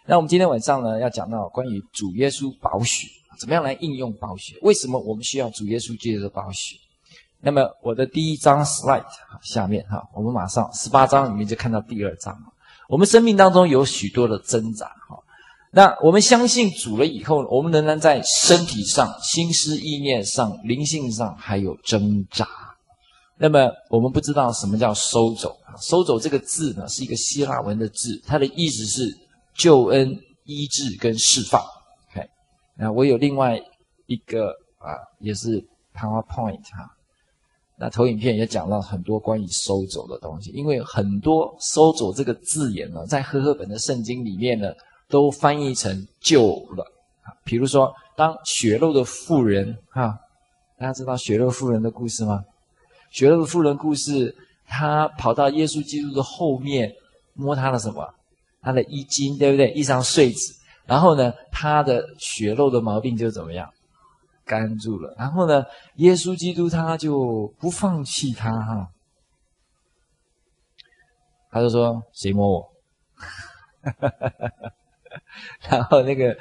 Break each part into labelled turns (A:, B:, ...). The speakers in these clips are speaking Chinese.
A: 那我们今天晚上呢，要讲到关于主耶稣宝血，怎么样来应用宝血？为什么我们需要主耶稣基督的宝血？那么我的第一张 slide 下面我们马上18章里面就看到第2章。我们生命当中有许多的挣扎，那我们相信主了以后，我们仍然在身体上、心思意念上、灵性上还有挣扎。那么我们不知道什么叫收走。收走这个字呢，是一个希腊文的字，它的意思是救恩、医治跟释放。OK， 那我有另外一个也是 PowerPoint 那投影片也讲到很多关于收走的东西，因为很多收走这个字眼呢，在和合本的圣经里面呢，都翻译成救了。比如说，当血漏的妇人大家知道血漏妇人的故事吗？血漏的妇人故事，她跑到耶稣基督的后面，摸他的什么？他的衣襟，对不对？衣裳穗子。然后呢，他的血漏的毛病就怎么样？干住了。然后呢，耶稣基督他就不放弃他他就说：“谁摸我？”然后那个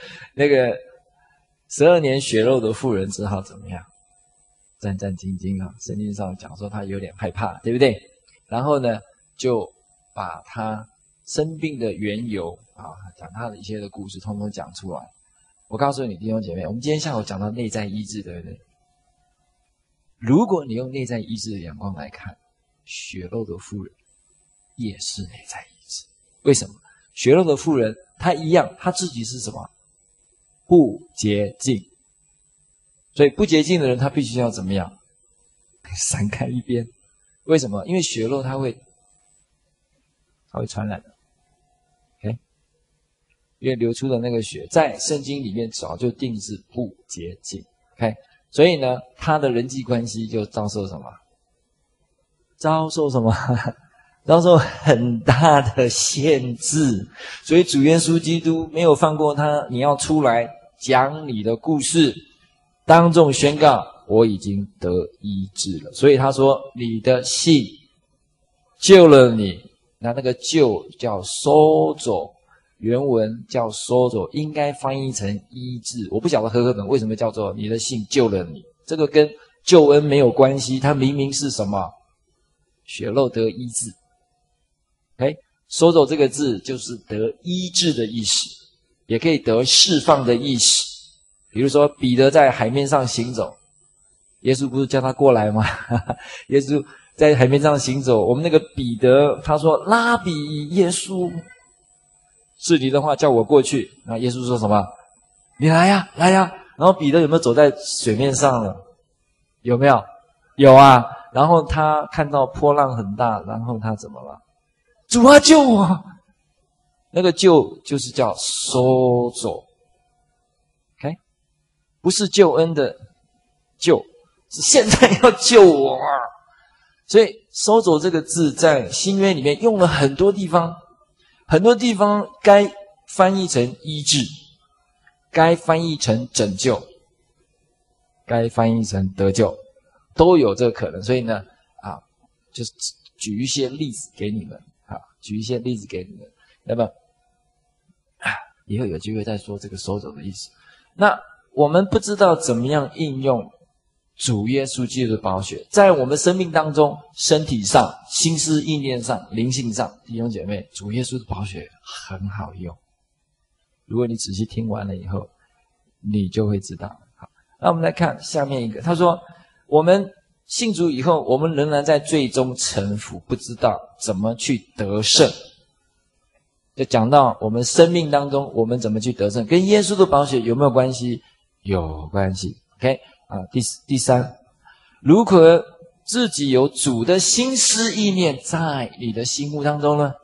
A: 12年血漏的妇人只好怎么样？战战兢兢圣经上讲说他有点害怕，对不对？然后呢，就把他生病的缘由讲他的一些的故事通通讲出来。我告诉你弟兄姐妹，我们今天下午讲到内在医治，对不对？如果你用内在医治的眼光来看，血漏的妇人也是内在医治。为什么？血漏的妇人她一样，她自己是什么？不洁净。所以不洁净的人他必须要怎么样？闪开一边。为什么？因为血漏它会传染的。OK， 因为流出的那个血在圣经里面早就定制不洁净。OK， 所以呢，他的人际关系就遭受什么？遭受什么？遭受很大的限制。所以主耶稣基督没有放过他，你要出来讲你的故事，当众宣告我已经得医治了。所以他说你的信救了你。那个救叫收走，原文叫收走，应该翻译成医治。我不晓得和合本为什么叫做你的信救了你，这个跟救恩没有关系，它明明是什么？血漏得医治。OK， 收走这个字就是得医治的意思，也可以得释放的意思。比如说彼得在海面上行走，耶稣不是叫他过来吗？耶稣在海面上行走，我们那个彼得他说拉比耶稣，是你的话叫我过去。那耶稣说什么？你来呀，来呀。然后彼得有没有走在水面上了？有没有？有啊。然后他看到波浪很大，然后他怎么了？主啊，救我！那个救就是叫收走。OK， 不是救恩的救，是现在要救我啊！所以收走这个字在新约里面用了很多地方，很多地方该翻译成医治，该翻译成拯救，该翻译成得救，都有这个可能。所以呢就是举一些例子给你们举一些例子给你们。那么以后有机会再说这个收走的意思。那我们不知道怎么样应用主耶稣基督的宝血在我们生命当中，身体上、心思意念上、灵性上。弟兄姐妹，主耶稣的宝血很好用，如果你仔细听完了以后，你就会知道。好，那我们来看下面一个，他说我们信主以后，我们仍然在罪中沉浮，不知道怎么去得胜。就讲到我们生命当中我们怎么去得胜，跟耶稣的宝血有没有关系？有关系。 OK，第三，如果自己有主的心思意念在你的心目当中呢，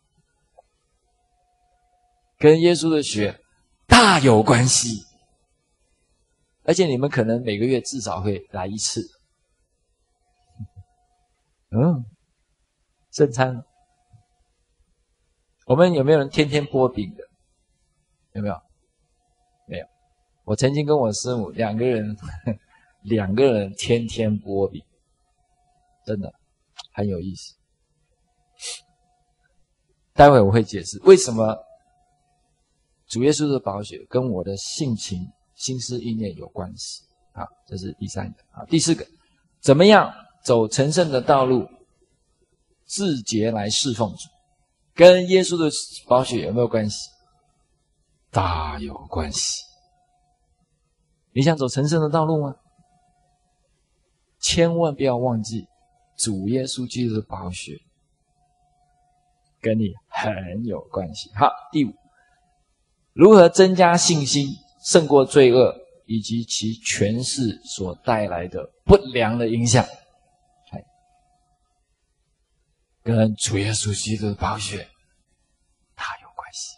A: 跟耶稣的血大有关系。而且你们可能每个月至少会来一次。圣餐。我们有没有人天天剥饼的？有没有？没有。我曾经跟我师母两个人天天剥饼，真的很有意思。待会我会解释为什么主耶稣的宝血跟我的性情、心思意念有关系。好，这是第三个。好，第四个，怎么样走成圣的道路，自洁来侍奉主，跟耶稣的宝血有没有关系？大有关系。你想走成圣的道路吗？千万不要忘记主耶稣基督的宝血跟你很有关系。好，第五，如何增加信心，胜过罪恶以及其权势所带来的不良的影响，跟主耶稣基督的宝血大有关系。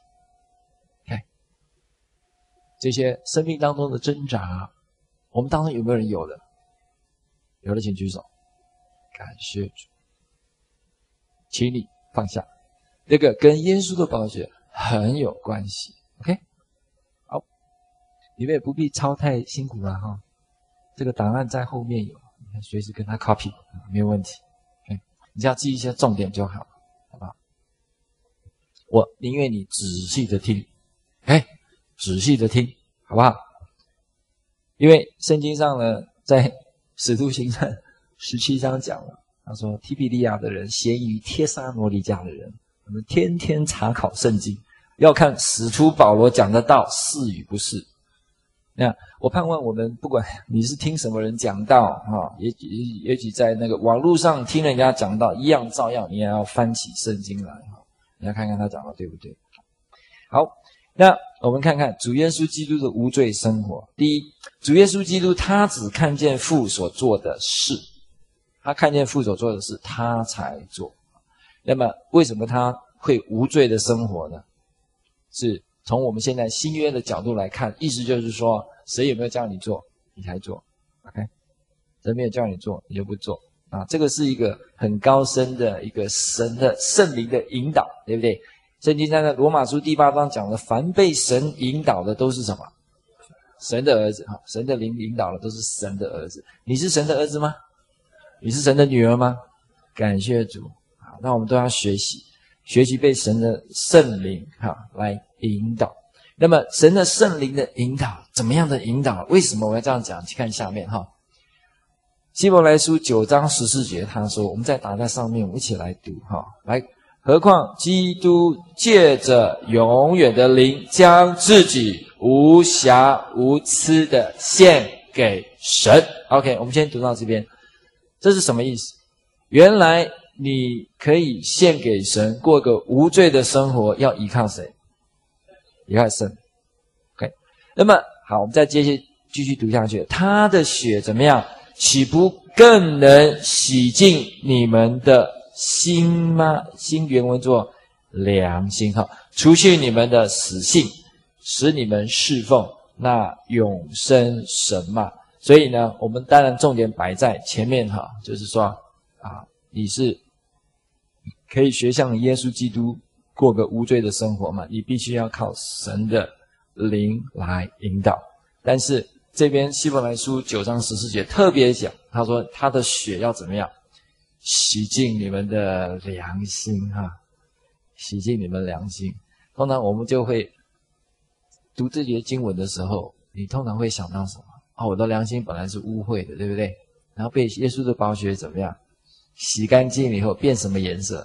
A: 这些生命当中的挣扎，我们当中有没有人有的？有的请举手。感谢主，请你放下，这个跟耶稣的宝血很有关系。OK， 好，你们也不必抄太辛苦了哈，这个档案在后面有，你看随时跟他 copy， 没有问题。OK， 你只要记一些重点就好了，好不好？我宁愿你仔细的听，仔细的听，好不好？因为圣经上呢，在使徒行传17章讲了，他说提比利亚的人咸于帖撒罗尼迦的人，我们天天查考圣经，要看使徒保罗讲的道是与不是。那我盼望我们不管你是听什么人讲道也许在那个网络上听人家讲道一样，照样你也要翻起圣经来，你要看看他讲的对不对。好，那我们看看主耶稣基督的无罪生活。第一，主耶稣基督他只看见父所做的事，他看见父所做的事他才做。那么为什么他会无罪的生活呢？是从我们现在新约的角度来看，意思就是说，谁有没有叫你做你才做， OK， 谁没有叫你做你就不做啊。这个是一个很高深的一个神的圣灵的引导，对不对？圣经在罗马书第8章讲的，凡被神引导的都是什么？神的儿子。神的灵引导的都是神的儿子。你是神的儿子吗？你是神的女儿吗？感谢主。好，那我们都要学习被神的圣灵来引导。那么神的圣灵的引导，怎么样的引导？为什么我要这样讲？去看下面希伯来书9章14节，他说，我们再打在上面，我们一起来读来。何况基督借着永远的灵，将自己无瑕无疵的献给神。 OK， 我们先读到这边。这是什么意思？原来你可以献给神，过个无罪的生活，要依靠谁？依靠神。 OK， 那么好，我们再继续读下去。他的血怎么样？岂不更能洗净你们的心吗？心原文作良心，除去你们的死性，使你们侍奉那永生神嘛。所以呢，我们当然重点摆在前面就是说你是可以学像耶稣基督过个无罪的生活嘛，你必须要靠神的灵来引导。但是这边希伯来书9章14节特别讲，他说他的血要怎么样？洗净你们的良心洗净你们良心。通常我们就会读这节经文的时候，你通常会想到什么？我的良心本来是污秽的，对不对？然后被耶稣的宝血怎么样？洗干净以后变什么颜色？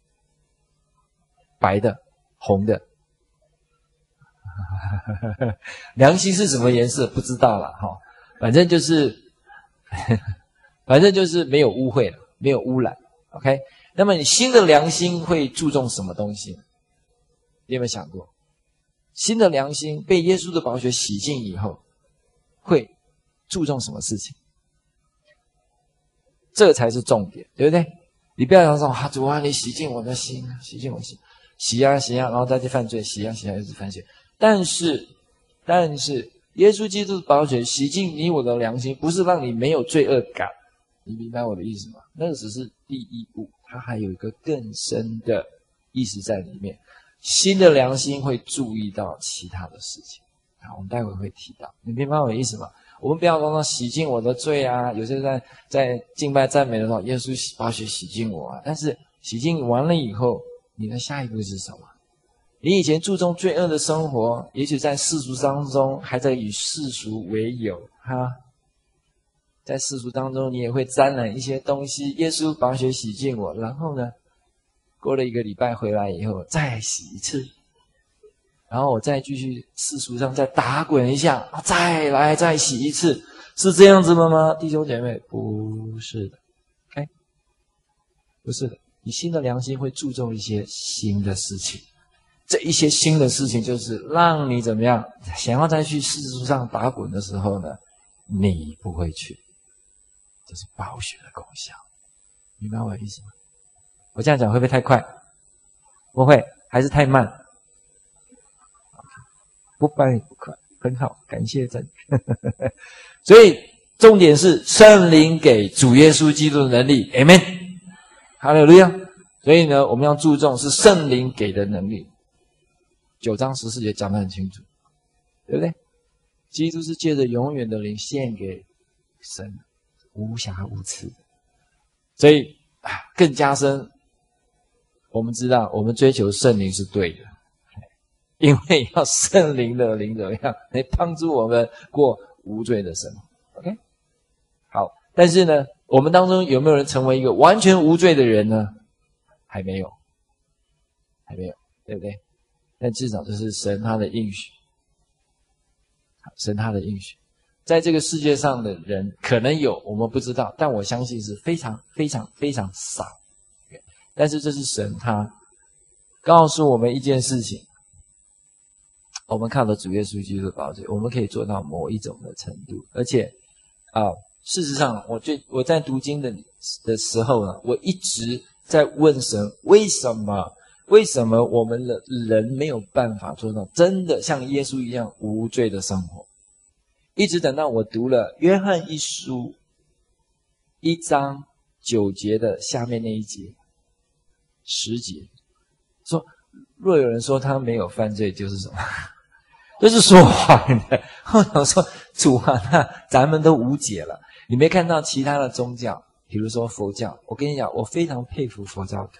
A: 白的，红的。良心是什么颜色？不知道了反正就是没有污秽了，没有污染。 OK， 那么你新的良心会注重什么东西？你有没有想过，新的良心被耶稣的宝血洗净以后会注重什么事情？这才是重点，对不对？你不要想说主啊，你洗净我的心，洗净我心，洗啊，然后再去犯罪，洗啊，又是犯罪。但是耶稣基督的宝血洗净你我的良心，不是让你没有罪恶感，你明白我的意思吗？那个只是第一步，它还有一个更深的意思在里面。新的良心会注意到其他的事情，我们待会会提到，你明白我的意思吗？我们不要说洗净我的罪啊，有些人在敬拜赞美的时候，耶稣宝血洗净我啊，但是洗净完了以后，你的下一步是什么？ 你以前注重罪恶的生活，也许在世俗当中还在以世俗为友哈，在世俗当中你也会沾染一些东西，耶稣宝血洗净我，然后呢过了1个礼拜回来以后再洗一次，然后我再继续世俗上再打滚一下，再来再洗一次，是这样子的吗？弟兄姐妹，不是的，不是的，你新的良心会注重一些新的事情，这一些新的事情就是让你怎么样，想要再去世俗上打滚的时候呢，你不会去，这是宝血的功效，明白我的意思吗？我这样讲会不会太快？不会，还是太慢？不快不快，很好，感谢真。所以重点是圣灵给主耶稣基督的能力 ，Amen， 哈利路亚。所以呢，我们要注重是圣灵给的能力。9章14节讲得很清楚，对不对？基督是借着永远的灵献给神，无瑕无疵的。所以更加深，我们知道我们追求圣灵是对的，因为要圣灵的灵怎么样来帮助我们过无罪的生活 ？OK， 好，但是呢，我们当中有没有人成为一个完全无罪的人呢？还没有，对不对？但至少这是神他的应许，神他的应许，在这个世界上的人可能有，我们不知道，但我相信是非常非常非常少。但是这是神他告诉我们一件事情，我们靠着主耶稣基督的宝血，我们可以做到某一种的程度，而且事实上，我在读经的时候呢，我一直在问神，为什么我们的人没有办法做到真的像耶稣一样无罪的生活？一直等到我读了约翰一书1章9节的下面那一节10节，说若有人说他没有犯罪，就是什么？就是说谎的。我想说，主啊，那咱们都无解了。你没看到其他的宗教，比如说佛教，我跟你讲，我非常佩服佛教徒。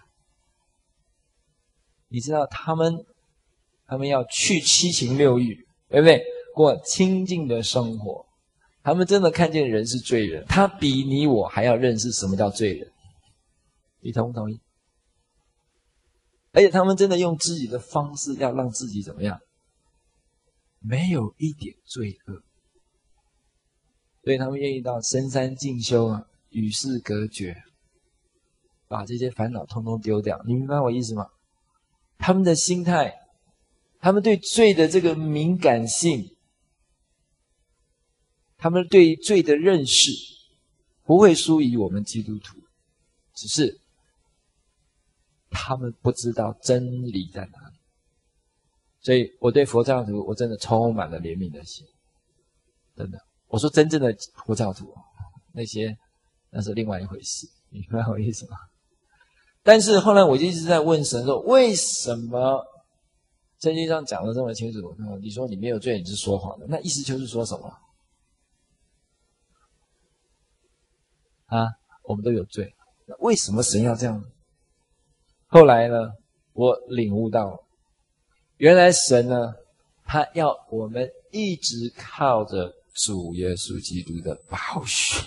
A: 你知道他们要去七情六欲，对不对？过清净的生活。他们真的看见人是罪人，他比你我还要认识什么叫罪人。你同不同意？而且他们真的用自己的方式要让自己怎么样？没有一点罪恶。所以他们愿意到深山静修与世隔绝，把这些烦恼通通丢掉。你明白我意思吗？他们的心态，他们对罪的这个敏感性，他们对罪的认识不会输于我们基督徒，只是他们不知道真理在哪里。所以我对佛教徒我真的充满了怜悯的心，真的。我说真正的佛教徒，那是另外一回事，明白我意思吗？但是后来我就一直在问神说，为什么圣经上讲的这么清楚？你说你没有罪，你是说谎的，那意思就是说什么？我们都有罪，那为什么神要这样？后来呢，我领悟到，原来神呢，他要我们一直靠着主耶稣基督的宝血。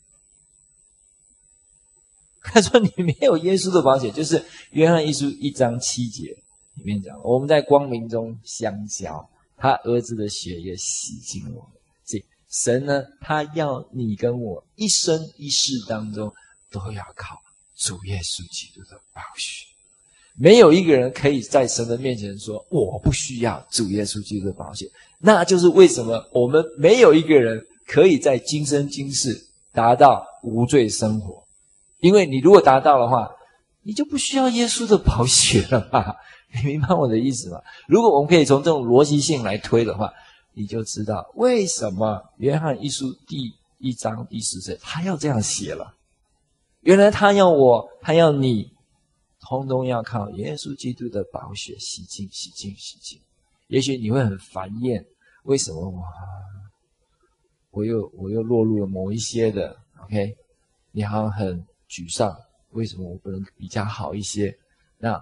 A: 他说你没有耶稣的宝血，就是约翰一书1章7节里面讲，我们在光明中相交，他儿子的血也洗净我们。所以神呢，他要你跟我一生一世当中都要靠主耶稣基督的宝血。没有一个人可以在神的面前说我不需要主耶稣基督的宝血，那就是为什么我们没有一个人可以在今生今世达到无罪生活。因为你如果达到的话，你就不需要耶稣的宝血了吧？你明白我的意思吗？如果我们可以从这种逻辑性来推的话，你就知道为什么约翰一书第1章第10节他要这样写了。原来他要我，他要你，通通要靠耶稣基督的宝血洗净洗净洗净。也许你会很烦厌，为什么我又落入了某一些的 OK， 你好像很沮丧，为什么我不能比较好一些？那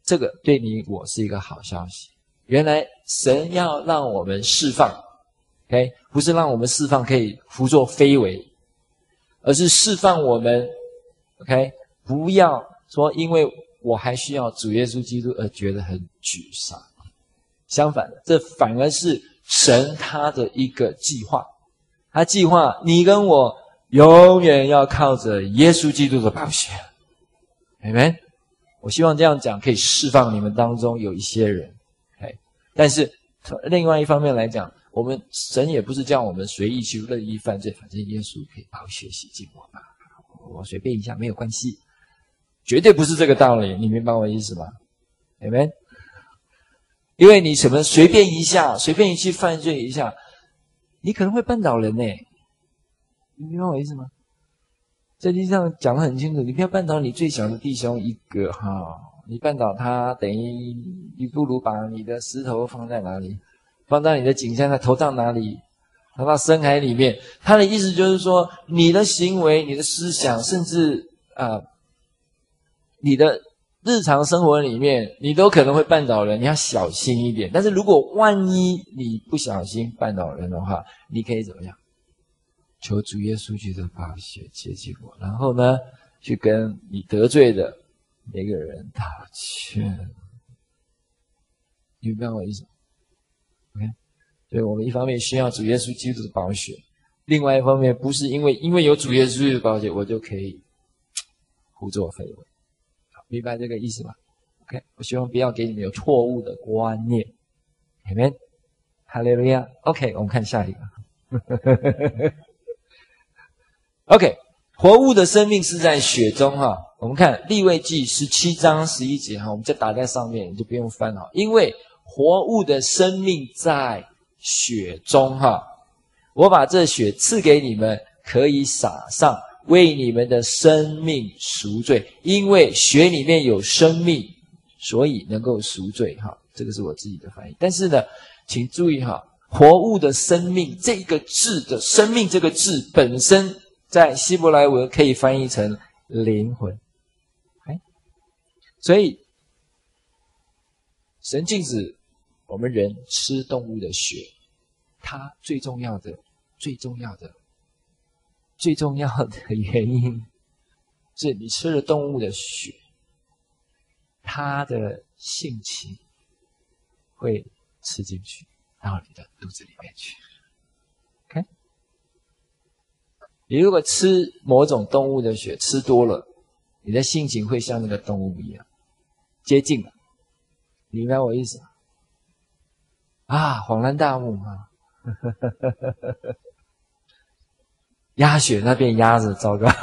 A: 这个对你我是一个好消息。原来神要让我们释放 ，OK， 不是让我们释放可以胡作非为，而是释放我们 ，OK， 不要说因为我还需要主耶稣基督而觉得很沮丧。相反的，这反而是神他的一个计划，他计划你跟我永远要靠着耶稣基督的宝血。Amen。我希望这样讲可以释放你们当中有一些人，但是另外一方面来讲，我们神也不是叫我们随意去任意犯罪，反正耶稣可以宝血洗净我吧，我随便一下没有关系，绝对不是这个道理，你明白我的意思吗 ？Amen。因为你什么随便一下，随便一去犯罪一下，你可能会绊倒人呢，你明白我的意思吗？在经上讲得很清楚，你不要绊倒你最小的弟兄一个哈，你绊倒他等于你不如把你的石头放在哪里？放到你的颈项，他投到哪里？投到深海里面。他的意思就是说，你的行为、你的思想，甚至你的日常生活里面，你都可能会绊倒人，你要小心一点。但是如果万一你不小心绊倒人的话，你可以怎么样？求主耶稣基督的宝血洁净我，然后呢，去跟你得罪的每个人道歉。你明白我的意思 ？OK， 所以我们一方面需要主耶稣基督的宝血，另外一方面不是因为有主耶稣基督的宝血，我就可以胡作非为。明白这个意思吗 ？OK， 我希望不要给你们有错误的观念。Amen， 哈利路亚。OK， 我们看下一个。OK， 活物的生命是在血中哈。我们看利未记17章11节哈，我们就打在上面，你就不用翻哈。因为活物的生命在血中哈，我把这血赐给你们，可以撒上，为你们的生命赎罪。因为血里面有生命，所以能够赎罪哈。这个是我自己的翻译。但是呢，请注意哈，活物的生命这个字的生命这个字本身，在希伯来文可以翻译成灵魂。所以神禁止我们人吃动物的血，它最重要的原因是你吃了动物的血，它的性情会吃进去到你的肚子里面去。OK， 你如果吃某种动物的血吃多了，你的性情会像那个动物一样接近了。你明白我意思吗？恍然大悟啊！鸭血那变鸭子，糟糕！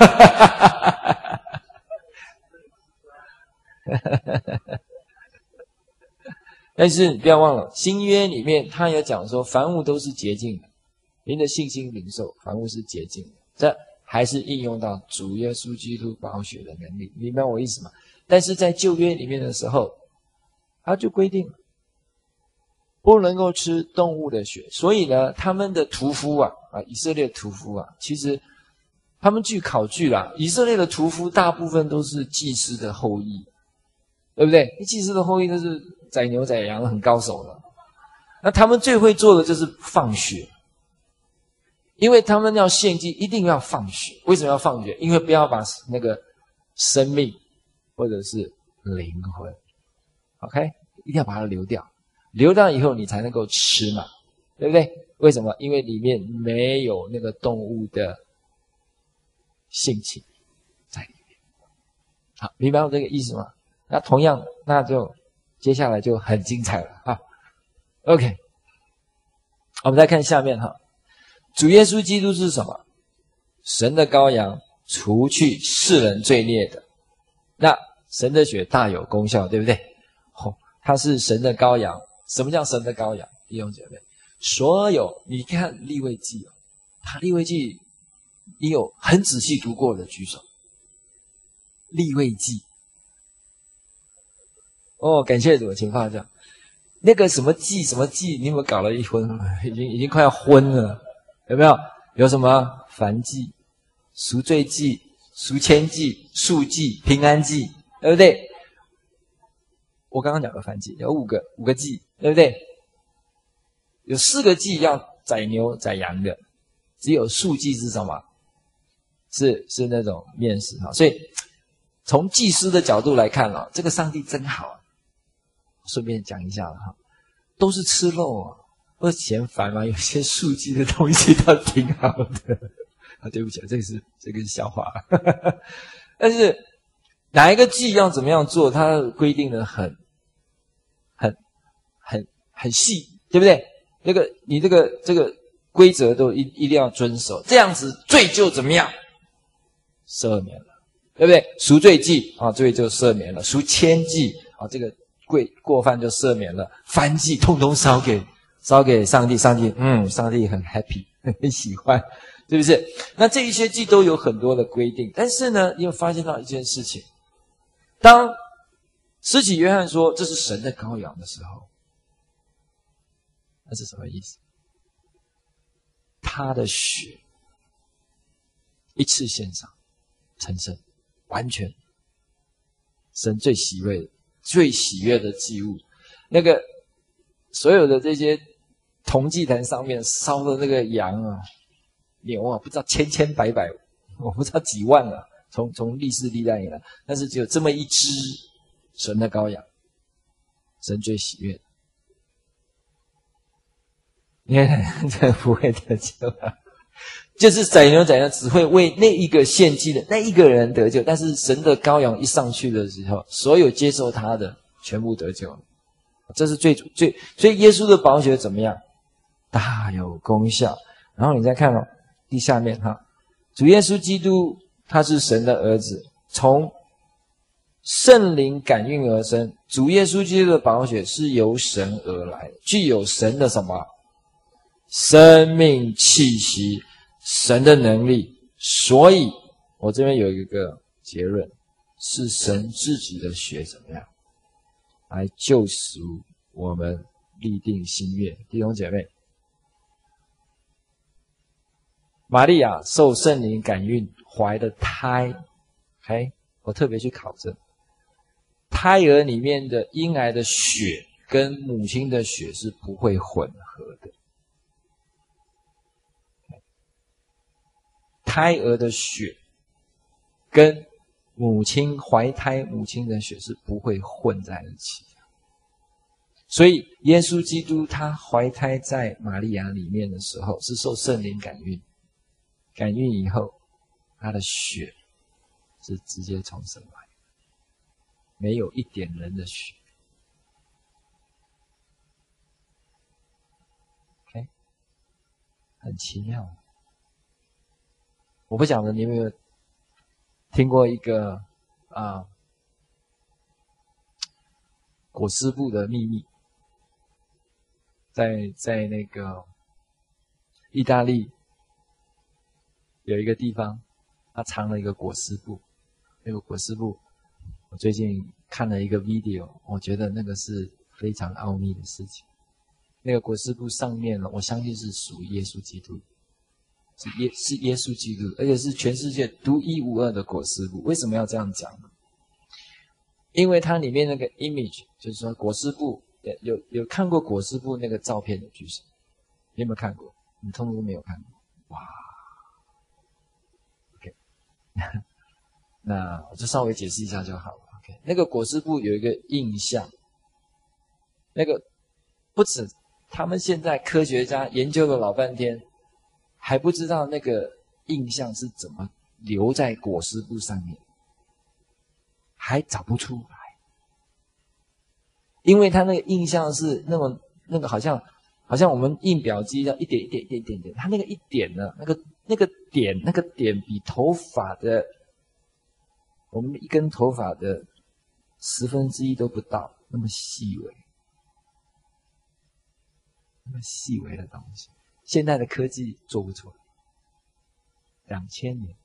A: 但是不要忘了，新约里面他有讲说，凡物都是洁净的，您的信心领受，凡物是洁净的。这还是应用到主耶稣基督宝血的能力，明白我意思吗？但是在旧约里面的时候，他就规定不能够吃动物的血，所以呢，他们的屠夫以色列屠夫其实他们据考据啦，以色列的屠夫大部分都是祭司的后裔，对不对？祭司的后裔都是宰牛宰羊很高手的，那他们最会做的就是放血，因为他们要献祭一定要放血。为什么要放血？因为不要把那个生命或者是灵魂 OK 一定要把它流掉，流掉以后你才能够吃嘛，对不对？为什么？因为里面没有那个动物的性情在里面。好，明白我这个意思吗？那同样，那就接下来就很精彩了OK， 我们再看下面主耶稣基督是什么？神的羔羊，除去世人罪孽的。那神的血大有功效，对不对？他是神的羔羊。什么叫神的羔羊？弟兄姐妹，所有你看利未记利未记你有很仔细读过的举手。利未记感谢主，请放下。那个什么祭什么祭，你有没有搞了一昏？已经快要昏了，有没有？有什么燔祭、赎罪祭、赎愆祭、赎祭、平安祭，对不对？ 我刚刚讲的燔祭有五个祭，对不对？有4个祭要宰牛宰羊的，只有数祭是什么？是那种面食哈。所以从祭司的角度来看啊，这个上帝真好。顺便讲一下了哈，都是吃肉啊，不是嫌烦吗？有些素祭的东西倒挺好的啊。对不起，这个是笑话。但是哪一个祭要怎么样做，它规定的很细，对不对？你这个规则都一定要遵守，这样子罪就怎么样？赦免了，对不对？赎罪祭啊，罪就赦免了；赎愆祭啊，这个过犯就赦免了；燔祭通通烧给上帝，上帝很 happy， 很喜欢，是不是？那这一些祭都有很多的规定，但是呢，你有发现到一件事情，当施洗约翰说这是神的羔羊的时候，那是什么意思？他的血一次献上，成圣，完全神最喜悦的祭物。那个所有的这些铜祭坛上面烧的那个羊啊、牛啊，不知道千百，我不知道几万了，从历史历代以来，但是只有这么一只神的羔羊，神最喜悦的。你看，这不会得救啊！就是宰牛宰羊只会为那一个献祭的那一个人得救，但是神的羔羊一上去的时候，所有接受他的全部得救。这是最，所以耶稣的宝血怎么样？大有功效。然后你再看第下面哈，主耶稣基督他是神的儿子，从圣灵感孕而生。主耶稣基督的宝血是由神而来，具有神的什么？生命气息，神的能力。所以我这边有一个结论，是神自己的血怎么样来救赎我们，立定心愿。弟兄姐妹，玛利亚受圣灵感孕怀的胎，我特别去考证，胎儿里面的婴儿的血跟母亲的血是不会混合的。胎儿的血跟母亲怀胎母亲的血是不会混在一起的。所以耶稣基督他怀胎在玛利亚里面的时候，是受圣灵感孕，感孕以后他的血是直接从神来，没有一点人的血。OK， 很奇妙。我不晓得你有没有听过一个裹尸布的秘密，在那个意大利有一个地方，他藏了一个裹尸布。那个裹尸布，我最近看了一个 video， 我觉得那个是非常奥秘的事情。那个裹尸布上面呢，我相信是属于耶稣基督。是耶稣基督，而且是全世界独一无二的裹尸布。为什么要这样讲呢？因为它里面那个 image， 就是说裹尸布，有看过裹尸布那个照片的举手？你有没有看过？你通通都没有看过。哇 ，OK， 那我就稍微解释一下就好了。OK， 那个裹尸布有一个印象，那个不止他们现在科学家研究了老半天，还不知道那个印象是怎么留在裹尸布上面，还找不出来，因为他那个印象是那个好像我们印表机一样一点，他那个一点呢，那个点比头发的我们一根头发的1/10都不到，那么细微，那么细微的东西。现在的科技做不出来，2000年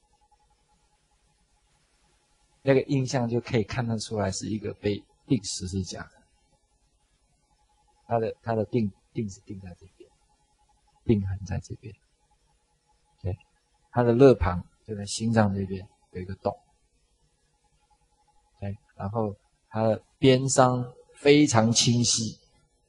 A: 那个印象就可以看得出来是一个被钉十字架的，他的钉是钉在这边，钉痕在这边，对，他的肋旁就在心脏这边有一个洞，对，然后他的鞭伤非常清晰。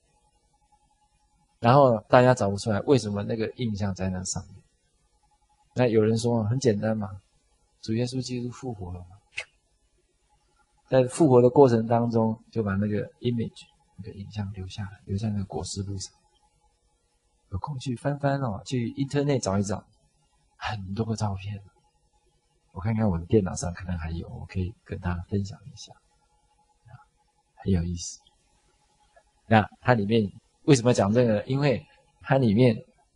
A: 然后大家找不出来为什么那个印象在那上面。那有人说很简单嘛，主耶稣基督复活了嘛，在复活的过程当中，就把那个 image 那个影像留下来，留在那个果实录上。有空去翻翻哦，去 internet 找一找，很多个照片。我看看我的电脑上可能还有，我可以跟大家分享一下，很有意思。那它里面为什么讲这个？因为它里面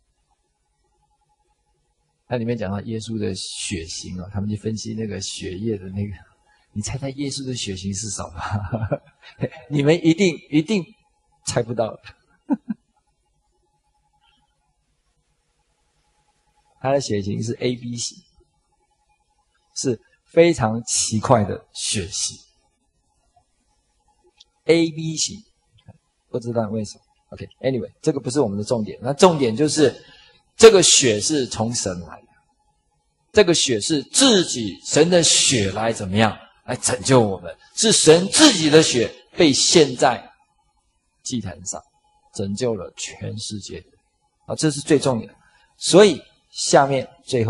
A: 讲到耶稣的血型哦，他们去分析那个血液的那个，你猜猜耶稣的血型是什么？你们一定猜不到。他的血型是 AB 型，是非常奇怪的血型。AB 型，不知道为什么。OK，anyway， 这个不是我们的重点。那重点就是这个血是从神来的，这个血是自己神的血来怎么样来拯救我们，是神自己的血被献在祭坛上，拯救了全世界的。这是最重要的。所以下面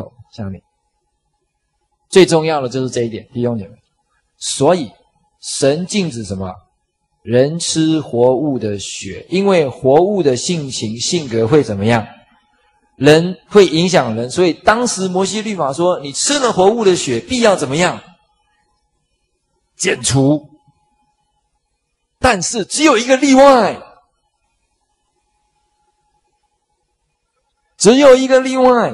A: 最重要的就是这一点，弟兄姐妹。所以神禁止什么？人吃活物的血，因为活物的性情性格会怎么样？人会影响人，所以当时摩西律法说，你吃了活物的血，必要怎么样？剪除。但是只有一个例外，只有一个例外，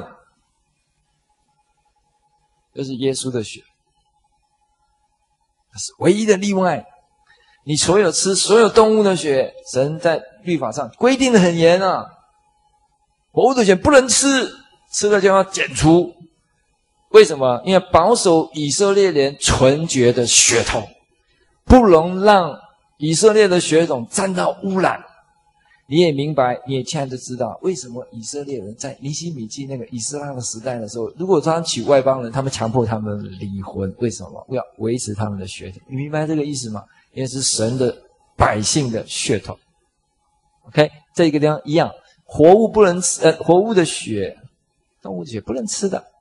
A: 就是耶稣的血，这是唯一的例外。你所有吃所有动物的血，神在律法上规定的很严啊，活物的血不能吃，吃了就要剪除。为什么？因为保守以色列人纯洁的血统，不能让以色列的血统沾到污染。你也明白，你也现在就知道为什么以色列人在尼希米记那个以斯拉的时代的时候，如果他们娶外邦人，他们强迫他们离婚，为什么？要维持他们的血统。你明白这个意思吗？因为是神的百姓的血统。OK， 这个地方一样，活物不能吃，活物的血，动物的血不能吃的。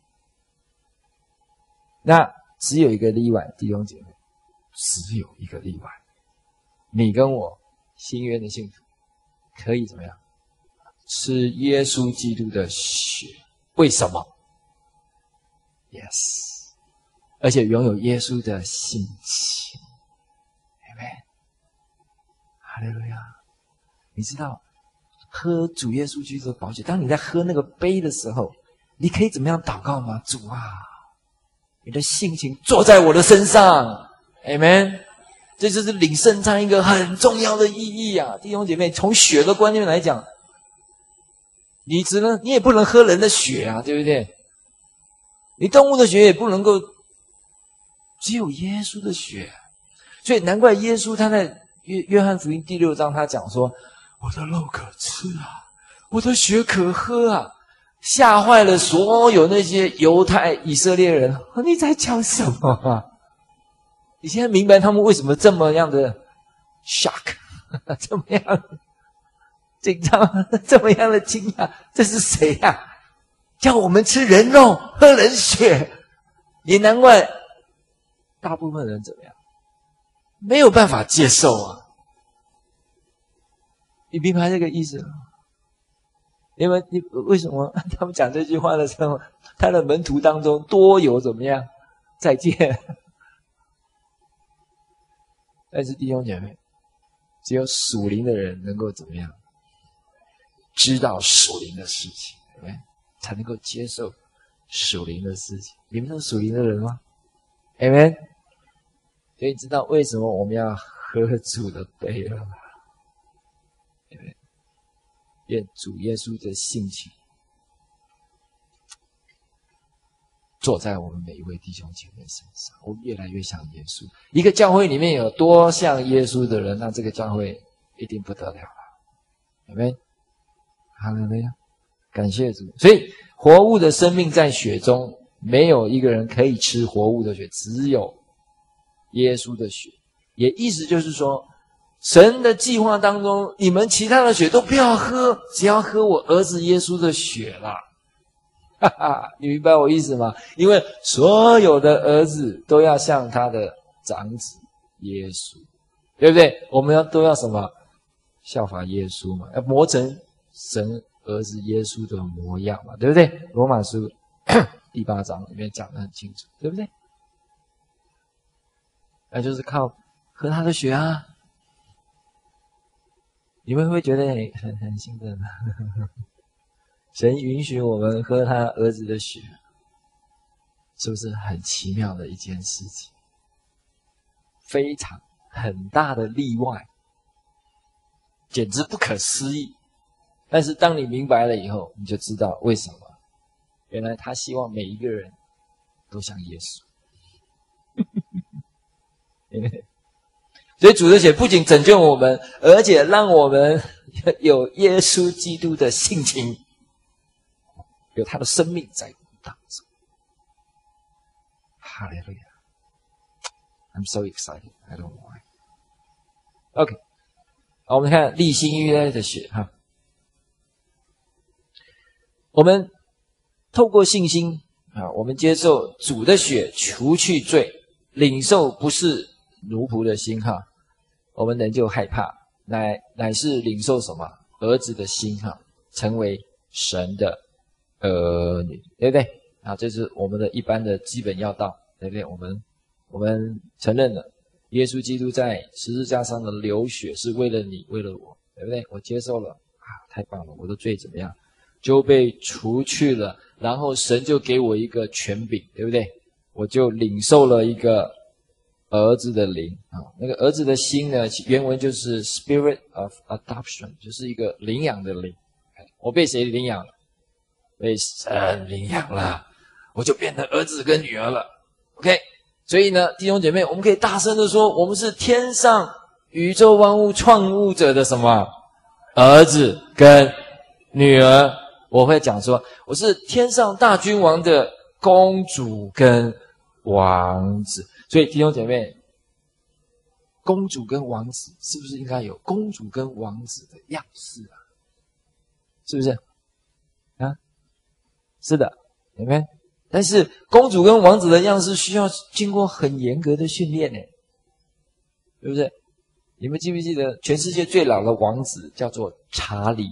A: 那只有一个例外，弟兄姐妹，只有一个例外，你跟我新约的信徒可以怎么样？吃耶稣基督的血。为什么？ Yes， 而且拥有耶稣的性情。哈利路亚！你知道喝主耶稣基督的宝血，当你在喝那个杯的时候，你可以怎么样祷告吗？主啊，你的性情坐在我的身上 Amen。 这就是领圣餐一个很重要的意义啊，弟兄姐妹，从血的观念来讲，你也不能喝人的血啊，对不对？你动物的血也不能够，只有耶稣的血。所以难怪耶稣他在约翰福音第6章他讲说，我的肉可吃啊，我的血可喝啊，吓坏了所有那些犹太以色列人。你在讲什么啊？你现在明白他们为什么这么样的 shock， 这么样紧张，这么样的惊讶？这是谁啊？叫我们吃人肉喝人血。也难怪大部分人怎么样没有办法接受啊！你明白这个意思吗？因为你为什么他们讲这句话的时候，他的门徒当中多有怎么样再见？但是弟兄姐妹，只有属灵的人能够怎么样知道属灵的事情，对不对？才能够接受属灵的事情。你们是属灵的人吗 ？Amen。所以你知道为什么我们要喝主的杯了吗？对不对？愿主耶稣的性情坐在我们每一位弟兄姐妹身上，我们越来越像耶稣。一个教会里面有多像耶稣的人，那这个教会一定不得了了。有没有？哈利路亚，感谢主。所以活物的生命在血中，没有一个人可以吃活物的血，只有耶稣的血。也意思就是说， 神的计划当中，你们其他的血都不要喝，只要喝我儿子耶稣的血啦。哈哈，你明白我意思吗？因为所有的儿子都要像他的长子耶稣，对不对？我们都要什么？效法耶稣嘛，要磨成神儿子耶稣的模样嘛，对不对？罗马书第8章里面讲得很清楚，对不对？那就是靠喝他的血啊。你们会不会觉得很兴奋呢？神允许我们喝他儿子的血，是不是很奇妙的一件事情？非常很大的例外，简直不可思议。但是当你明白了以后，你就知道为什么。原来他希望每一个人都像耶稣。所以主的血不仅拯救我们，而且让我们有耶稣基督的性情，有他的生命在我们当中。哈利路亚 ！I'm so excited. I don't know why. OK， 好，我们看立新约的血哈。我们透过信心啊，我们接受主的血除去罪，领受不是奴仆的心哈。我们人就害怕，乃是领受什么？儿子的心哈，成为神的儿女，对不对？啊，这是我们的一般的基本要道，对不对？我们承认了耶稣基督在十字架上的流血是为了你，为了我，对不对？我接受了啊，太棒了！我的罪怎么样？就被除去了，然后神就给我一个权柄，对不对？我就领受了一个儿子的灵啊，那个儿子的心呢，原文就是 Spirit of Adoption， 就是一个领养的灵。我被谁领养了？被神领养了，我就变成儿子跟女儿了。OK， 所以呢，弟兄姐妹，我们可以大声的说，我们是天上宇宙万物创物者的什么儿子跟女儿。我会讲说，我是天上大君王的公主跟王子。所以弟兄姐妹，公主跟王子是不是应该有公主跟王子的样式啊？是不是啊？是的，有没有？但是公主跟王子的样式需要经过很严格的训练呢，对不对？你们记不记得全世界最老的王子叫做查理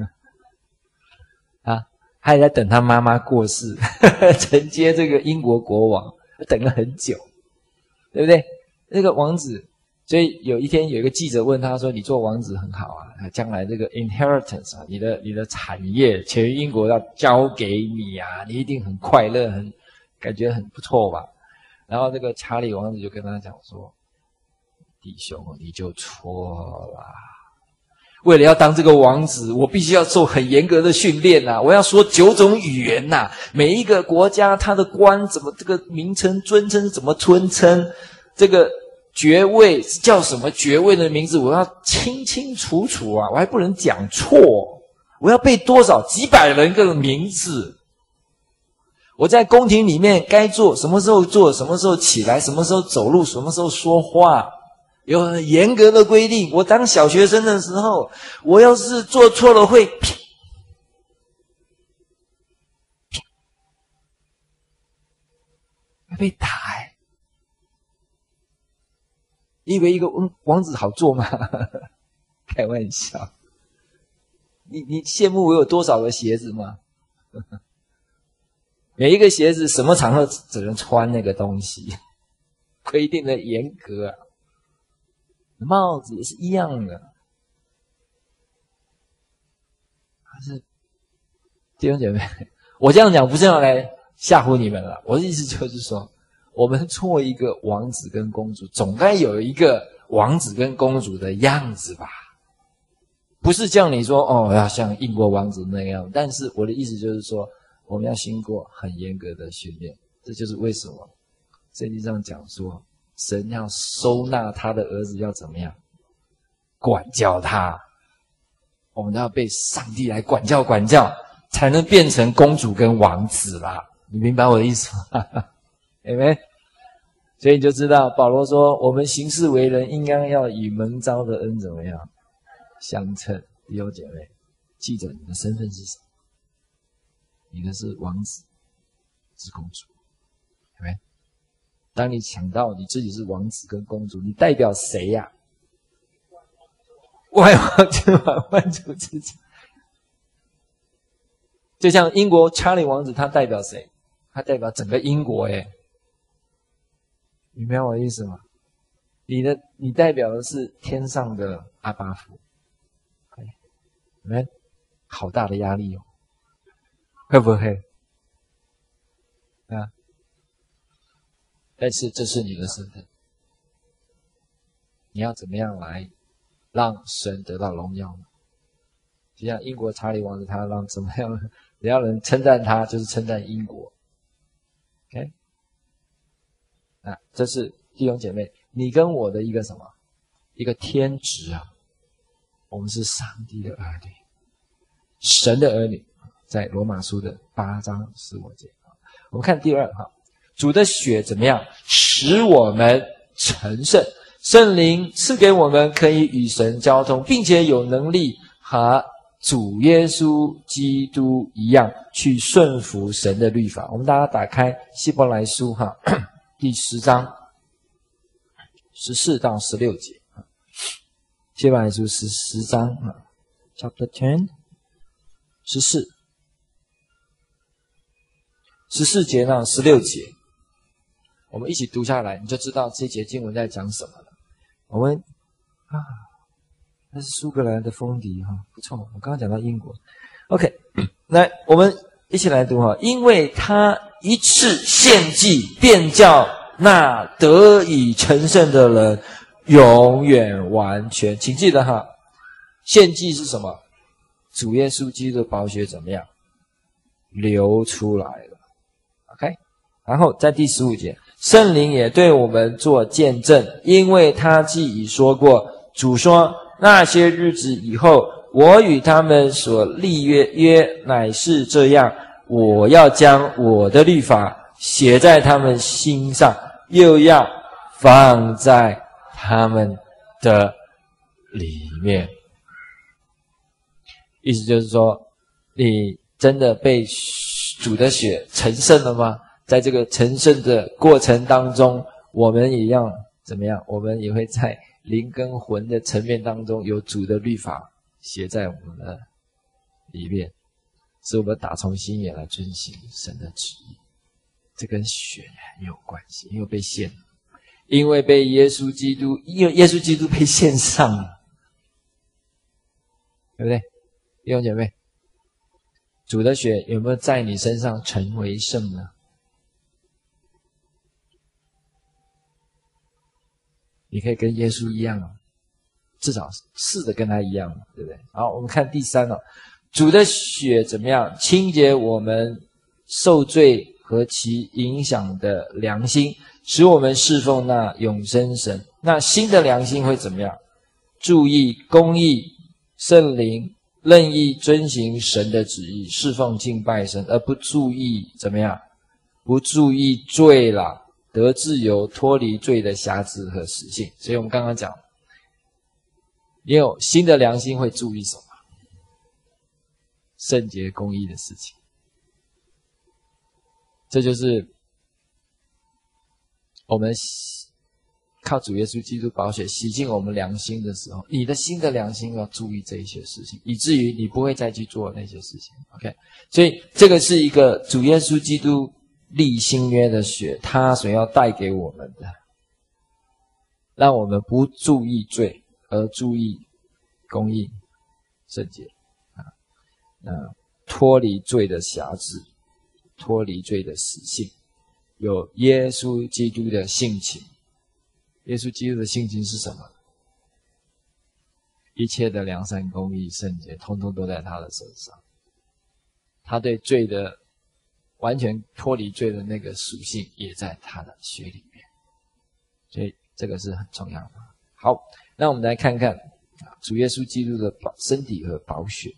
A: 啊？他也在等他妈妈过世承接这个英国国王，等了很久，对不对？那个王子，所以有一天有一个记者问他说，你做王子很好啊，将来这个 inheritance 啊，你的产业全英国要交给你啊，你一定很快乐，感觉很不错吧。然后这个查理王子就跟他讲说，弟兄你就错了，为了要当这个王子，我必须要受很严格的训练啊！我要说9种语言呐，每一个国家他的官怎么这个名称尊称怎么尊称，这个爵位叫什么爵位的名字，我要清清楚楚啊！我还不能讲错，我要背多少几百人个名字。我在宫廷里面该做什么时候做，什么时候起来，什么时候走路，什么时候说话。有很严格的规定。我当小学生的时候，我要是做错了会被打你以为一个王子好做吗？开玩笑。你羡慕我有多少个鞋子吗？每一个鞋子什么场合只能穿那个东西，规定的严格啊。帽子也是一样的。还是弟兄姐妹，我这样讲不是要来吓唬你们了，我的意思就是说，我们做一个王子跟公主，总该有一个王子跟公主的样子吧？不是叫你说哦要像英国王子那样，但是我的意思就是说，我们要经过很严格的训练。这就是为什么圣经上讲说，神要收纳他的儿子要怎么样？管教他。我们都要被上帝来管教，才能变成公主跟王子啦。你明白我的意思吗？Amen。 所以你就知道保罗说，我们行事为人应该要以蒙召的恩怎么样相称。弟兄姐妹，记着你的身份是什么？你的是王子，是公主，对不对？当你想到你自己是王子跟公主，你代表谁呀？万王之王，万主之长。就像英国查理王子，他代表谁？他代表整个英国耶。你明白我的意思吗？你代表的是天上的阿爸父。你们好大的压力哦，会不会？啊？但是这是你的身份，你要怎么样来让神得到荣耀呢？就像英国查理王子，他让怎么样？只要人称赞他，就是称赞英国。OK， 这是弟兄姐妹，你跟我的一个什么？一个天职啊！我们是上帝的儿女，神的儿女，在罗马书的8章15节。我们看第二哈，主的血怎么样使我们成圣？圣灵赐给我们可以与神交通，并且有能力和主耶稣基督一样去顺服神的律法。我们大家打开希伯来书哈，第10章14到16节。希伯来书10章 Chapter 10 14节到16节，我们一起读下来，你就知道这节经文在讲什么了。我们那是苏格兰的风笛哈，不错。我刚刚讲到英国 ，OK， 来，我们一起来读哈。因为他一次献祭，便叫那得以成圣的人永远完全。请记得哈，献祭是什么？主耶稣基督的宝血怎么样流出来了 ？OK， 然后在第15节，圣灵也对我们做见证，因为他既已说过，主说那些日子以后，我与他们所立约乃是这样，我要将我的律法写在他们心上，又要放在他们的里面。意思就是说，你真的被主的血成圣了吗？在这个成圣的过程当中，我们也要怎么样？我们也会在灵跟魂的层面当中有主的律法写在我们的里面，使我们打从心眼来遵行神的旨意。这跟血很有关系，因为被献，因为被耶稣基督，因为耶稣基督被献上了，对不对？弟兄姐妹，主的血有没有在你身上成为圣呢？你可以跟耶稣一样哦，至少试着跟他一样，对不对？好，我们看第3哦，主的血怎么样清洁我们受罪和其影响的良心，使我们侍奉那永生神。那新的良心会怎么样？注意公义、圣灵，任意遵行神的旨意，侍奉敬拜神，而不注意怎么样？不注意罪了，得自由，脱离罪的辖制和死性。所以我们刚刚讲，也有新的良心会注意什么？圣洁公义的事情。这就是我们靠主耶稣基督宝血洗净我们良心的时候，你的新的良心要注意这一些事情，以至于你不会再去做那些事情。OK， 所以这个是一个主耶稣基督立新约的血，他所要带给我们的，让我们不注意罪，而注意公义、圣洁脱离罪的辖制，脱离罪的死性，有耶稣基督的性情。耶稣基督的性情是什么？一切的良善、公义、圣洁，通通都在他的身上。他对罪的完全脱离罪的那个属性，也在他的血里面。所以这个是很重要的。好，那我们来看看主耶稣基督的身体和宝血。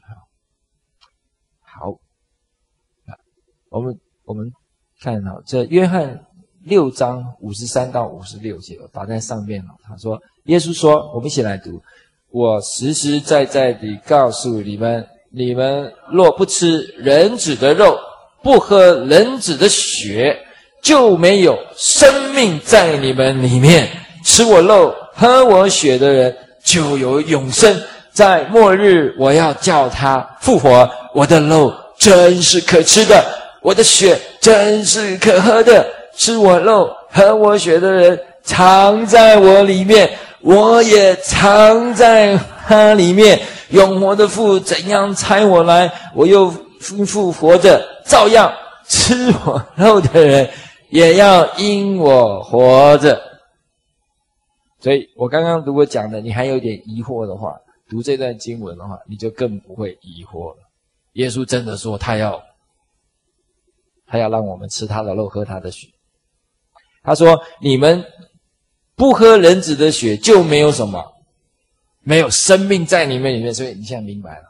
A: 好，我们看这约翰 6章53到56节，我打在上面了。他说，耶稣说，我们一起来读：我实实在在地告诉你们，你们若不吃人子的肉，不喝人子的血，就没有生命在你们里面。吃我肉喝我血的人就有永生，在末日我要叫他复活。我的肉真是可吃的，我的血真是可喝的。吃我肉喝我血的人藏在我里面，我也藏在他里面。永活的父怎样差我来，我又复活着，照样吃我肉的人也要因我活着。所以我刚刚如果讲的你还有一点疑惑的话，读这段经文的话，你就更不会疑惑了。耶稣真的说他要让我们吃他的肉喝他的血。他说你们不喝人子的血，就没有什么，没有生命在你们里面。所以你现在明白了，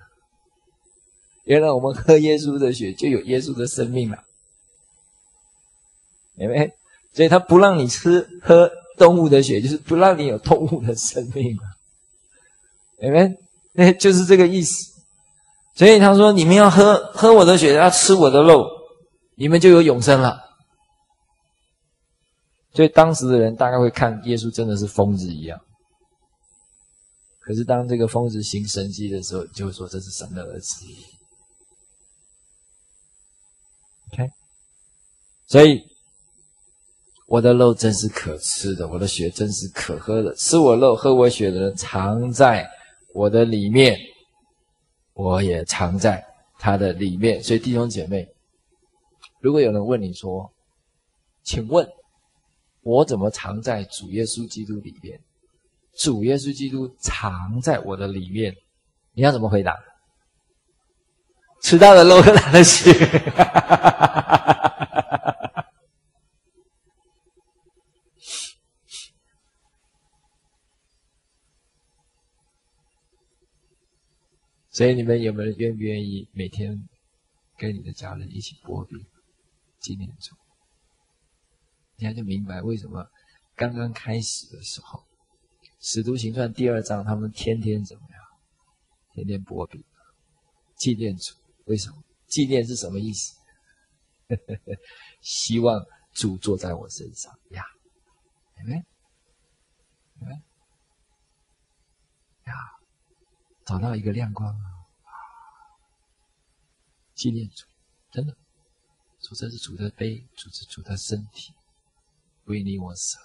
A: 原来我们喝耶稣的血就有耶稣的生命了，明白？所以他不让你喝动物的血，就是不让你有动物的生命了，明白？就是这个意思。所以他说你们要喝我的血，要吃我的肉，你们就有永生了。所以当时的人大概会看耶稣真的是疯子一样，可是当这个疯子行神迹的时候，就会说这是神的儿子。 OK， 所以我的肉真是可吃的，我的血真是可喝的。吃我肉喝我血的人藏在我的里面，我也藏在他的里面。所以弟兄姐妹，如果有人问你说，请问我怎么藏在主耶稣基督里面？主耶稣基督藏在我的里面，你要怎么回答？吃他的肉喝他的血。所以你们有没有愿不愿意每天跟你的家人一起剥饼纪念主？你看就明白为什么刚刚开始的时候，使徒行传第2章他们天天怎么样？天天剥饼纪念主。为什么？纪念是什么意思？希望主坐在我身上呀，有没有？有没有？呀，找到一个亮光啊！纪念主，真的，主这是主的杯，主是主的身体，为你我舍。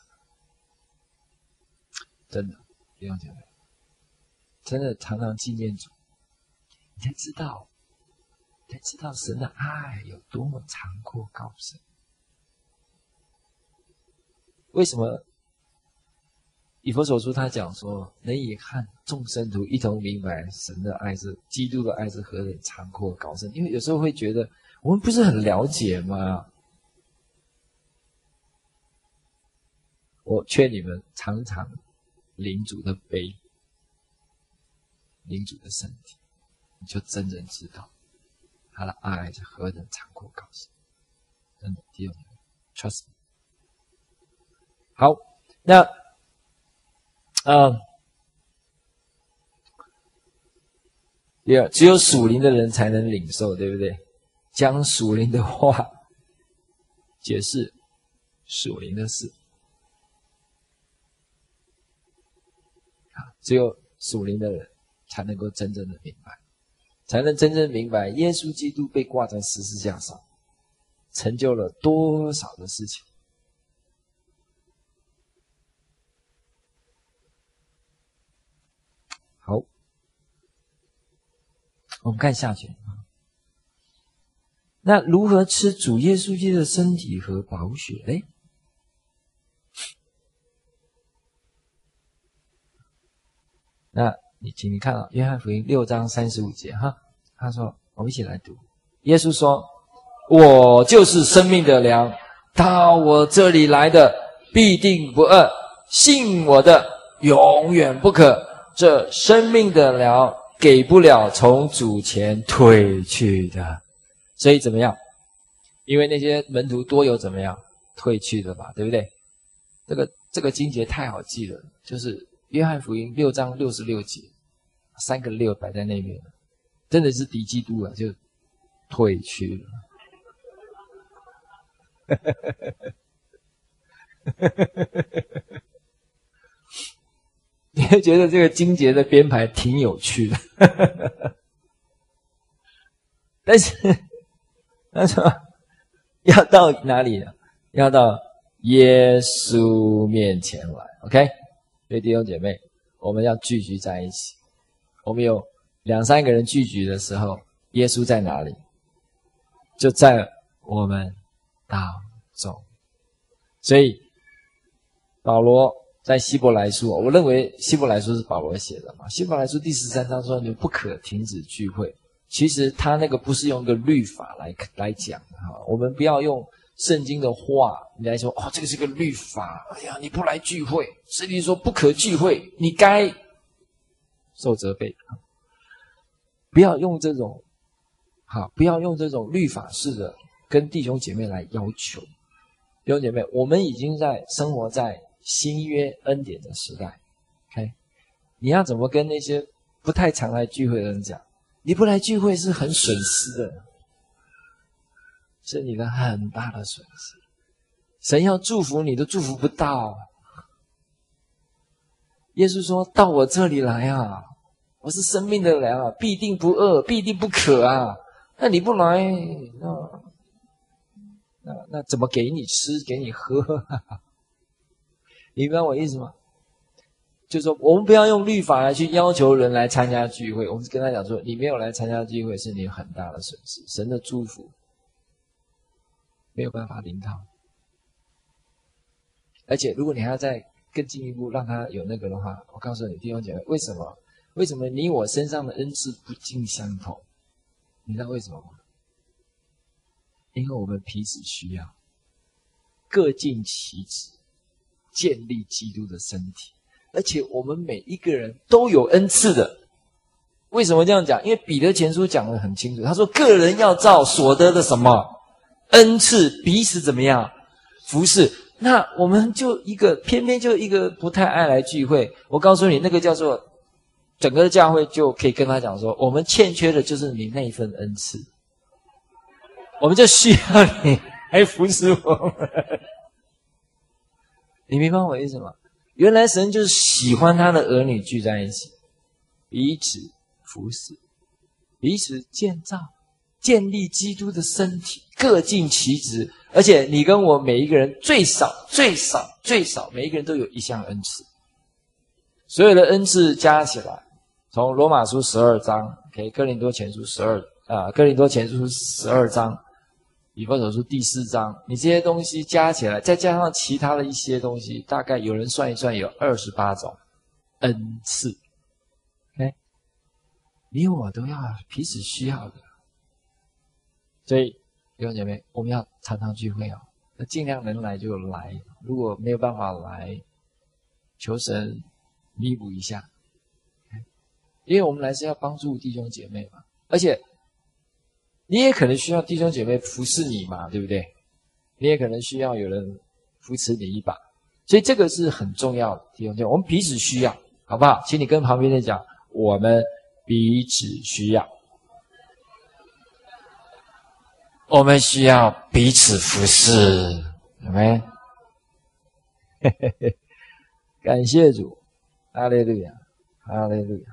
A: 真的，弟兄姐妹，真的常常纪念主，你才知道神的爱有多么长阔高深。为什么以弗所书他讲说，能以和众圣徒一同明白神的爱是基督的爱是何等长阔高深？因为有时候会觉得我们不是很了解吗？我劝你们常常领主的杯，领主的身体，你就真正知道他的爱是何等长阔高深。真的，弟兄们 ，trust me。好，那第二，只有属灵的人才能领受，对不对？将属灵的话解释属灵的事。只有属灵的人才能够真正的明白，才能真正明白耶稣基督被挂在十字架上，成就了多少的事情。好，我们看下去。那如何吃主耶稣基督的身体和宝血呢？那请你看约翰福音6章35节哈，他说，我们一起来读。耶稣说，我就是生命的粮，到我这里来的必定不饿，信我的永远不渴。这生命的粮给不了从主前退去的。所以怎么样？因为那些门徒多有怎么样？ 退去的嘛，对不对？这个经节太好记了，就是约翰福音6章66节，3个6摆在那边，真的是敌基督啊，就退去了。你会觉得这个经节的编排挺有趣的，但是要到哪里呢？要到耶稣面前来 ，OK？ 所以弟兄姐妹，我们要聚集在一起。我们有2、3个人聚集的时候，耶稣在哪里？就在我们当中。所以保罗在希伯来书，我认为希伯来书是保罗写的嘛。希伯来书第13章说你不可停止聚会，其实他那个不是用一个律法来讲哈，我们不要用圣经的话你来说哦，这个是个律法，哎呀你不来聚会，圣经说不可聚会，你该受责备。不要用这种不要用这种律法式的跟弟兄姐妹来要求。弟兄姐妹，我们已经生活在新约恩典的时代 ，OK？ 你要怎么跟那些不太常来聚会的人讲？你不来聚会是很损失的，是你的很大的损失。神要祝福你都祝福不到。耶稣说到我这里来啊，我是生命的粮啊，必定不饿，必定不渴啊。那你不来，那怎么给你吃，给你喝？你明白我意思吗？就是说我们不要用律法来去要求人来参加聚会，我们跟他讲说你没有来参加聚会是你很大的损失，神的祝福没有办法临到。而且如果你还要再更进一步让他有那个的话，我告诉你弟兄姐妹，为什么你我身上的恩赐不尽相同？你知道为什么吗？因为我们彼此需要，各尽其职，建立基督的身体。而且我们每一个人都有恩赐的。为什么这样讲？因为彼得前书讲得很清楚，他说个人要照所得的什么恩赐彼此怎么样服侍。那我们就偏偏就一个不太爱来聚会，我告诉你那个叫做整个教会就可以跟他讲说，我们欠缺的就是你那份恩赐，我们就需要你来服侍我们。你明白我意思吗？原来神就是喜欢他的儿女聚在一起，彼此服侍，彼此建造，建立基督的身体，各尽其职。而且你跟我每一个人最少每一个人都有一项恩赐。所有的恩赐加起来，从罗马书12章给哥林多前书12章，以弗所书第4章，你这些东西加起来，再加上其他的一些东西，大概有人算一算有28种恩赐。OK， 你我都要彼此需要的。所以弟兄姐妹，我们要常常聚会那尽量能来就来，如果没有办法来，求神弥补一下。因为我们来是要帮助弟兄姐妹嘛，而且你也可能需要弟兄姐妹服侍你嘛，对不对？你也可能需要有人扶持你一把，所以这个是很重要的。弟兄姐妹，我们彼此需要，好不好？请你跟旁边的讲，我们彼此需要，我们需要彼此服侍，有没有？感谢主，哈利路亚，哈利路亚。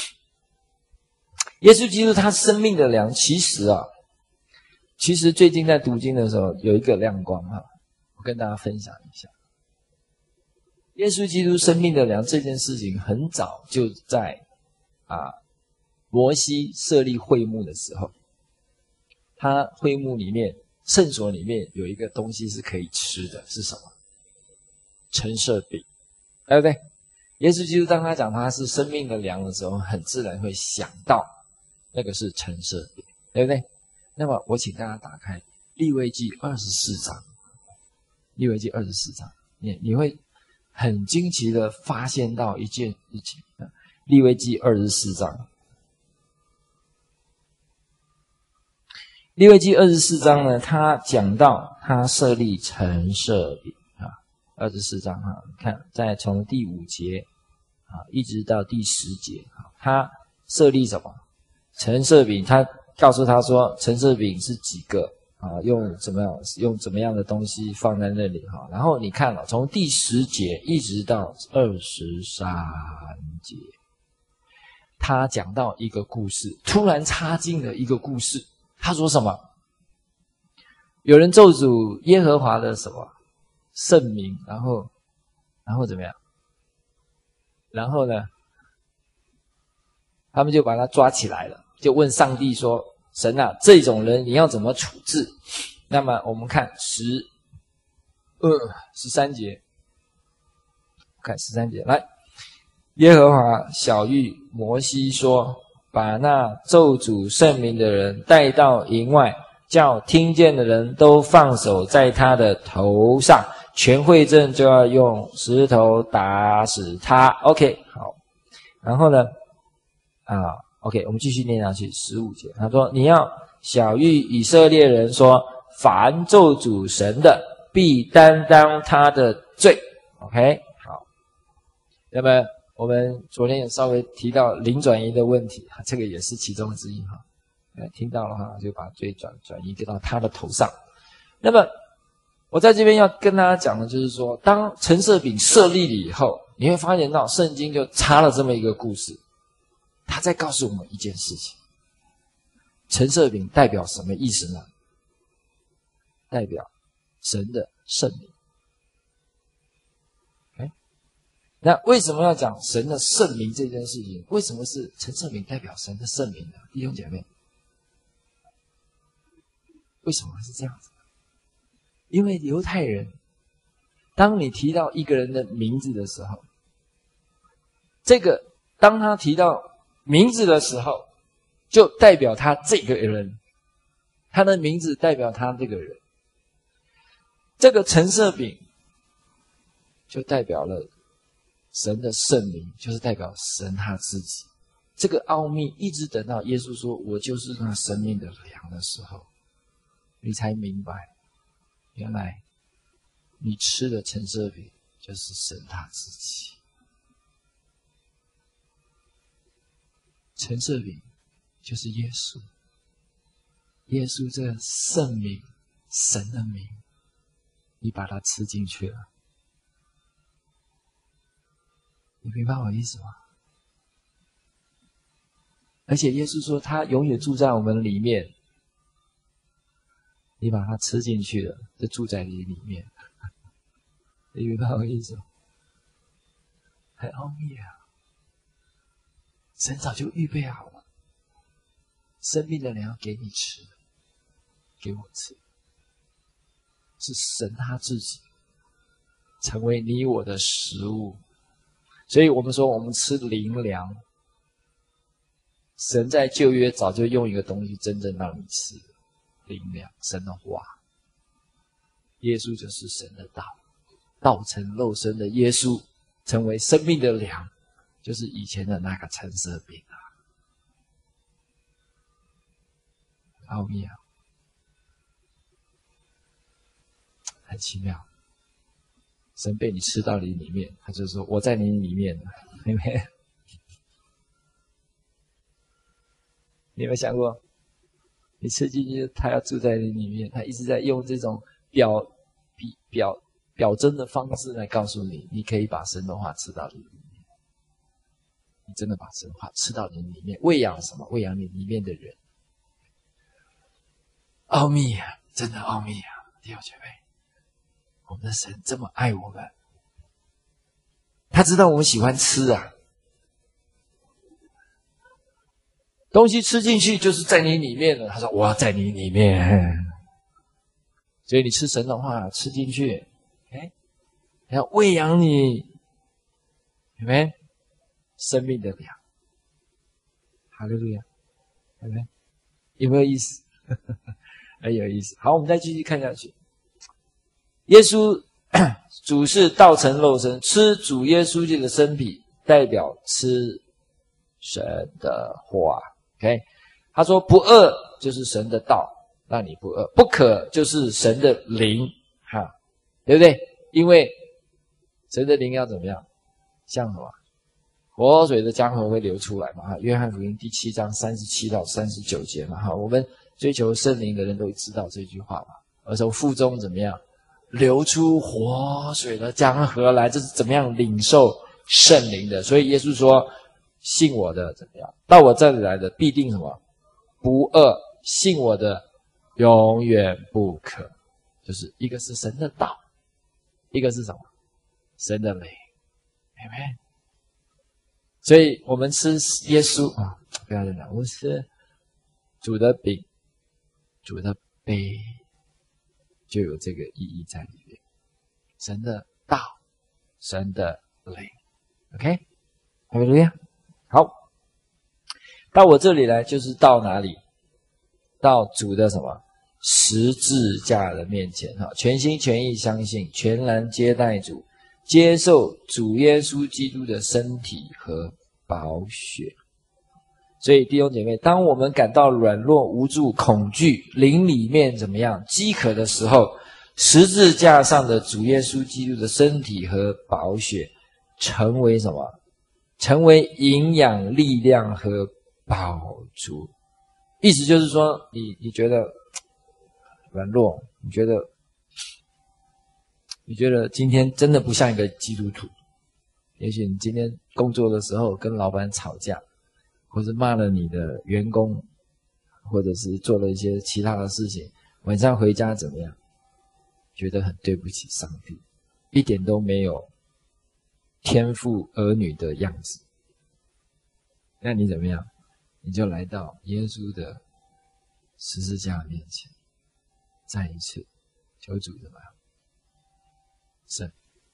A: 耶稣基督他生命的粮，其实最近在读经的时候有一个亮光我跟大家分享一下。耶稣基督生命的粮这件事情很早就在摩西设立会幕的时候，他会幕里面圣所里面有一个东西是可以吃的，是什么？陈设饼，对不对？耶稣基督当他讲他是生命的粮的时候，很自然会想到那个是陈设饼，对不对？那么我请大家打开利未记24章，利未记24章，你会很惊奇的发现到一件事情。利未记24章， 利未记24章呢，他讲到他设立陈设饼啊，24章啊，你看，再从第5节啊，一直到第10节啊，他设立什么？陈设饼，他告诉他说，陈设饼是几个啊？用怎么样的东西放在那里哈？然后你看了，从第10节一直到23节，他讲到一个故事，突然插进了一个故事。他说什么？有人咒诅耶和华的什么圣名，然后怎么样？然后呢，他们就把他抓起来了，就问上帝说：“神啊，这种人你要怎么处置？”那么我们看13节，看13节来，耶和华晓谕摩西说：“把那咒诅圣名的人带到营外，叫听见的人都放手在他的头上，全会众就要用石头打死他。” OK， 好，然后呢？OK， 我们继续念下去，15节，他说：“你要晓谕以色列人说，凡咒诅神的，必担当他的罪。” OK， 好。那么我们昨天也稍微提到灵转移的问题，这个也是其中之一哈。听到了哈，就把罪转移到他的头上。那么我在这边要跟大家讲的就是说，当陈设饼设立了以后，你会发现到圣经就插了这么一个故事。他在告诉我们一件事情，陈设饼代表什么意思呢？代表神的圣名。那为什么要讲神的圣名这件事情？为什么是陈设饼代表神的圣名呢？弟兄姐妹，为什么是这样子？因为犹太人，当你提到一个人的名字的时候，当他提到名字的时候，就代表他这个人，他的名字代表他这个人。这个陈设饼就代表了神的圣名，就是代表神他自己。这个奥秘一直等到耶稣说我就是那生命的粮的时候，你才明白，原来你吃的陈设饼就是神他自己。陈设饼就是耶稣，耶稣这个圣名，神的名，你把它吃进去了，你明白我的意思吗？而且耶稣说他永远住在我们里面，你把它吃进去了，就住在你里面，你明白我的意思吗？很奥秘啊！神早就预备好了，生命的粮给你吃，给我吃，是神他自己成为你我的食物。所以我们说我们吃灵粮，神在旧约早就用一个东西真正让你吃灵粮，神的话。耶稣就是神的道，道成肉身的耶稣成为生命的粮，就是以前的那个陈设饼啊。奥秘啊，很奇妙。神被你吃到你里面，他就说我在你里面，对不对？你有没有想过，你吃进去，他要住在你里面，他一直在用这种表征的方式来告诉你，你可以把神的话吃到你里面。你真的把神的话吃到你里面，喂养什么？喂养你里面的人。奥秘啊，真的奥秘啊，弟兄姐妹，我们的神这么爱我们，他知道我们喜欢吃啊。东西吃进去就是在你里面了，他说我要在你里面，所以你吃神的话吃进去，要喂养你，有没有生命的粮？哈利路亚，有没有？有没有意思？很有意思。好，我们再继续看下去。耶稣主是道成肉身，吃主耶稣这个身体，代表吃神的话。OK， 他说不饿就是神的道， 让你不饿。不可就是神的灵，哈，对不对？因为神的灵要怎么样？像什么？活水的江河会流出来嘛，哈，约翰福音第7章37到39节嘛，哈，我们追求圣灵的人都知道这句话嘛。而从腹中怎么样流出活水的江河来，这是怎么样领受圣灵的？所以耶稣说，信我的怎么样？到我这里来的必定什么？不饿，信我的永远不渴。就是一个是神的道，一个是什么？神的灵。Amen。所以我们吃耶稣啊，不要这样，我们吃主的饼、主的杯，就有这个意义在里面。神的道，神的灵 ，OK， 哈利路亚。好，到我这里来，就是到哪里？到主的什么？十字架的面前，全心全意相信，全然接待主，接受主耶稣基督的身体和宝血。所以弟兄姐妹，当我们感到软弱无助、恐惧，灵里面怎么样饥渴的时候，十字架上的主耶稣基督的身体和宝血成为什么？成为营养、力量和饱足。意思就是说，你觉得软弱，你觉得今天真的不像一个基督徒。也许你今天工作的时候跟老板吵架，或是骂了你的员工，或者是做了一些其他的事情，晚上回家怎么样？觉得很对不起上帝，一点都没有天父儿女的样子。那你怎么样？你就来到耶稣的十字架面前，再一次求主怎么样？神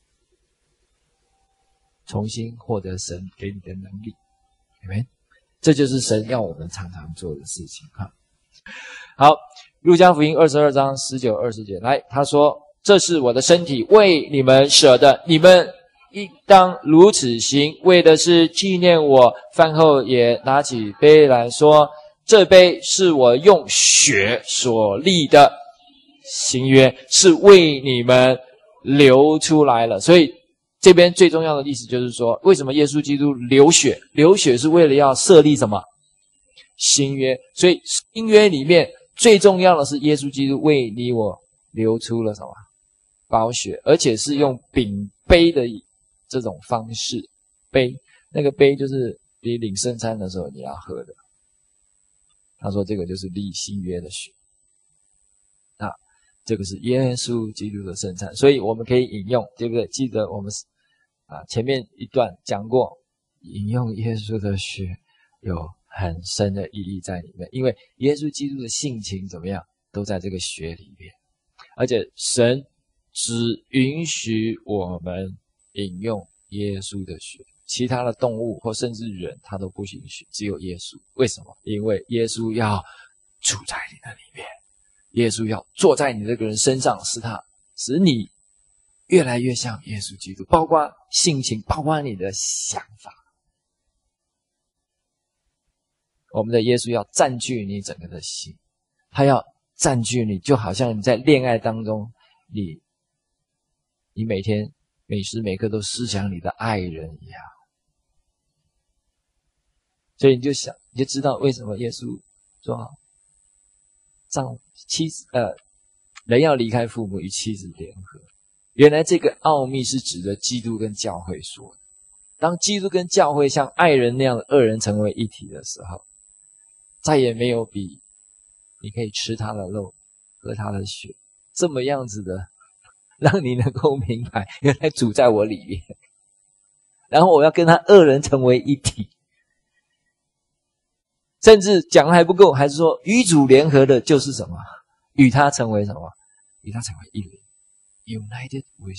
A: 重新获得神给你的能力，有没有？这就是神要我们常常做的事情哈。好，路加福音22章19、20节，来，他说：“这是我的身体，为你们舍的，你们应当如此行，为的是纪念我。”饭后也拿起杯来说：“这杯是我用血所立的新约，是为你们流出来了。”所以这边最重要的意思就是说，为什么耶稣基督流血？流血是为了要设立什么？新约。所以新约里面最重要的是耶稣基督为你我流出了什么？宝血，而且是用饼杯的这种方式。杯，那个杯就是你领圣餐的时候你要喝的。他说这个就是立新约的血。那这个是耶稣基督的圣餐，所以我们可以引用，对不对？记得我们前面一段讲过，引用耶稣的血有很深的意义在里面，因为耶稣基督的性情怎么样，都在这个血里面。而且神只允许我们引用耶稣的血，其他的动物或甚至人他都不允许，只有耶稣。为什么？因为耶稣要住在你的里面，耶稣要坐在你这个人身上，使你越来越像耶稣基督，包括性情，包括你的想法。我们的耶稣要占据你整个的心，他要占据你，就好像你在恋爱当中，你每天每时每刻都思想你的爱人一样。所以你就知道为什么耶稣说人要离开父母与妻子联合。原来这个奥秘是指的基督跟教会说的。当基督跟教会像爱人那样的二人成为一体的时候，再也没有比你可以吃他的肉喝他的血这么样子的让你能够明白原来主在我里面，然后我要跟他二人成为一体。甚至讲的还不够，还是说与主联合的就是什么？与他成为什么？与他成为一灵， United with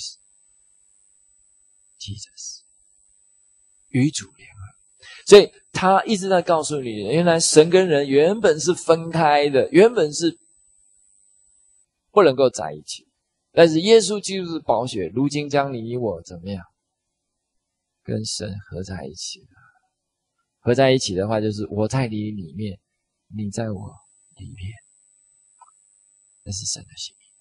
A: Jesus， 与主联合。所以他一直在告诉你，原来神跟人原本是分开的，原本是不能够在一起，但是耶稣基督的宝血如今将你我怎么样跟神合在一起了。合在一起的话，就是我在你里面，你在我里面。 那是神的心意。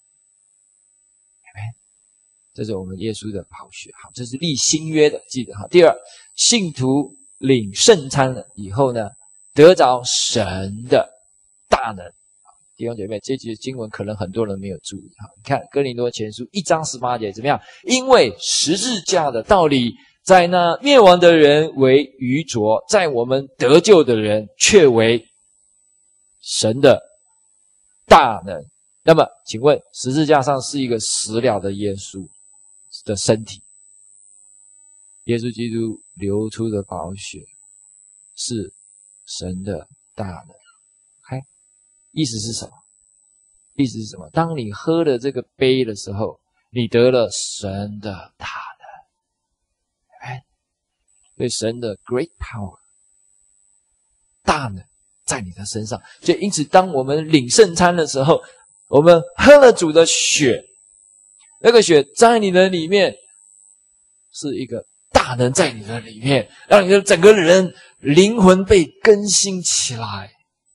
A: 这是我们耶稣的宝血。好，这是立新约的，记得哈。第二，信徒领圣餐了以后呢，得着神的大能。弟兄姐妹，这节经文可能很多人没有注意哈。你看哥林多前书1章18节怎么样？因为十字架的道理，在那灭亡的人为愚拙，在我们得救的人却为神的大能。那么请问，十字架上是一个死了的耶稣的身体，耶稣基督流出的宝血是神的大能。意思是什么？意思是什么？当你喝了这个杯的时候，你得了神的大能。所以神的 great power 大能在你的身上。所以因此当我们领圣餐的时候，我们喝了主的血，那个血在你的里面是一个大能在你的里面，让你的整个人灵魂被更新起来。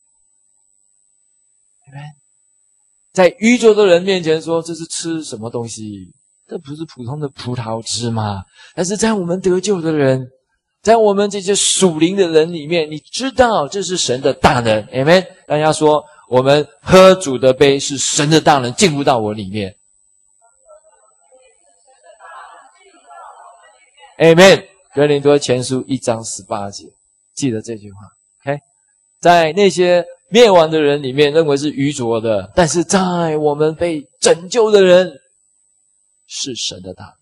A: 在愚拙的人面前说这是吃什么东西，这不是普通的葡萄汁吗？但是在我们得救的人，在我们这些属灵的人里面，你知道这是神的大能。 Amen。 大家说我们喝主的杯是神的大能进入到我里面。 Amen。 哥林多前书1章18节，记得这句话。 OK， 在那些灭亡的人里面认为是愚拙的，但是在我们被拯救的人是神的大能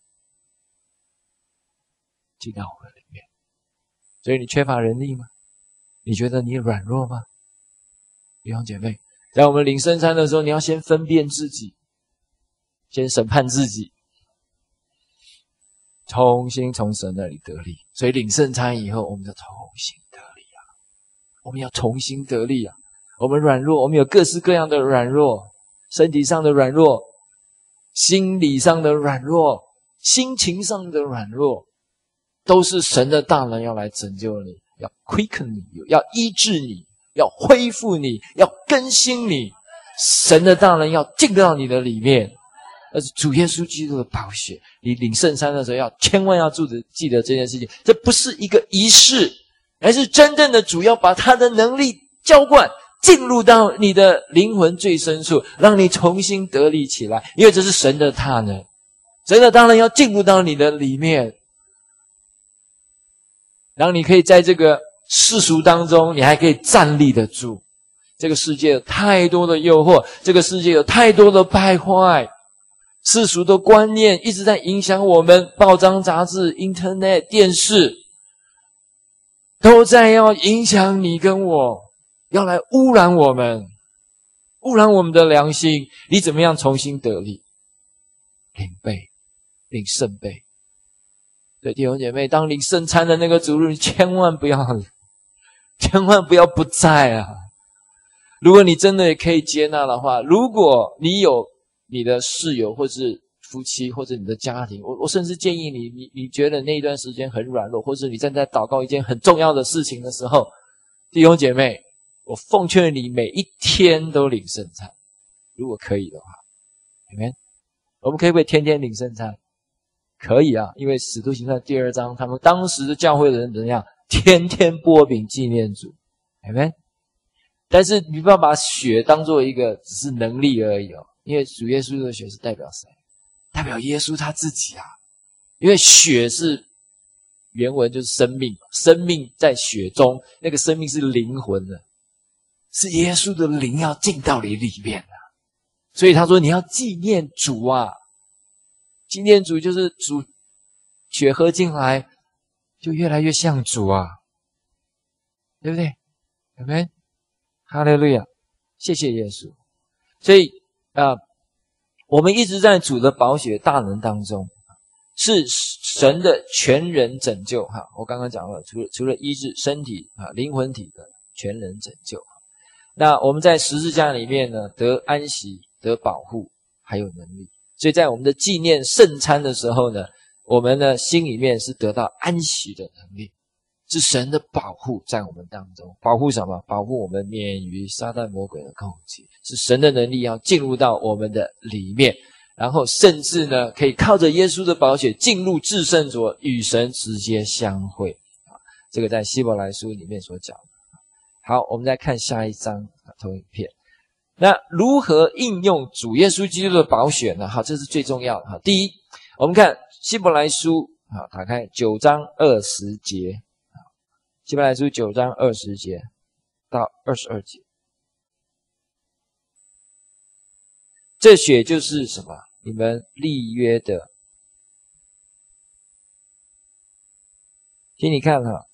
A: 进到我们里面。所以你缺乏人力吗？你觉得你软弱吗？弟兄姐妹，在我们领圣餐的时候，你要先分辨自己，先审判自己，重新从神那里得力。所以领圣餐以后，我们就重新得力啊！我们要重新得力啊！我们软弱，我们有各式各样的软弱，身体上的软弱，心理上的软弱，心情上的软弱，都是神的大能要来拯救你，要 quicken 你，要医治你，要恢复你，要更新你。神的大能要进到你的里面，而是主耶稣基督的宝血。你领圣餐的时候千万要记得这件事情，这不是一个仪式，而是真正的主要把他的能力浇灌进入到你的灵魂最深处，让你重新得力起来。因为这是神的大能，神的大能要进入到你的里面，让你可以在这个世俗当中，你还可以站立得住。这个世界有太多的诱惑，这个世界有太多的败坏，世俗的观念一直在影响我们，报章杂志、internet、电视都在要影响你跟我，要来污染我们，污染我们的良心。你怎么样重新得力？领杯，领圣杯。对，弟兄姐妹，当领圣餐的那个主日，千万不要不在啊！如果你真的也可以接纳的话，如果你有你的室友或是夫妻或者你的家庭，我甚至建议你觉得那一段时间很软弱，或者你正在祷告一件很重要的事情的时候，弟兄姐妹，我奉劝你每一天都领圣餐，如果可以的话。Amen。 我们可不可以天天领圣餐？可以啊，因为使徒行传第2章，他们当时的教会的人怎样？天天擘饼纪念主。Amen。 但是你不要把血当作一个只是能力而已哦，因为主耶稣的血是代表谁？代表耶稣他自己啊。因为血是原文就是生命，生命在血中，那个生命是灵魂的，是耶稣的灵要进到你里面啊。所以他说你要纪念主啊，纪念主就是主血喝进来就越来越像主啊，对不对？有没有？哈利路亚，谢谢耶稣。所以我们一直在主的宝血大能当中，是神的全人拯救哈。我刚刚讲了，除了医治身体灵魂体的全人拯救。那我们在十字架里面呢，得安息，得保护，还有能力。所以在我们的纪念圣餐的时候呢，我们呢心里面是得到安息的能力。 是神的保护在我们当中。保护什么？保护我们免于撒旦魔鬼的攻击，是神的能力要进入到我们的里面，然后甚至呢可以靠着耶稣的宝血进入至圣所，与神直接相会。这个在希伯来书里面所讲的。好，我们再看下一章投影片。那如何应用主耶稣基督的宝血呢？好，这是最重要的。第一，我们看希伯来书，好，打开9章20节。希伯来书9章20节到22节。这血就是什么？你们立约的。请你看哈，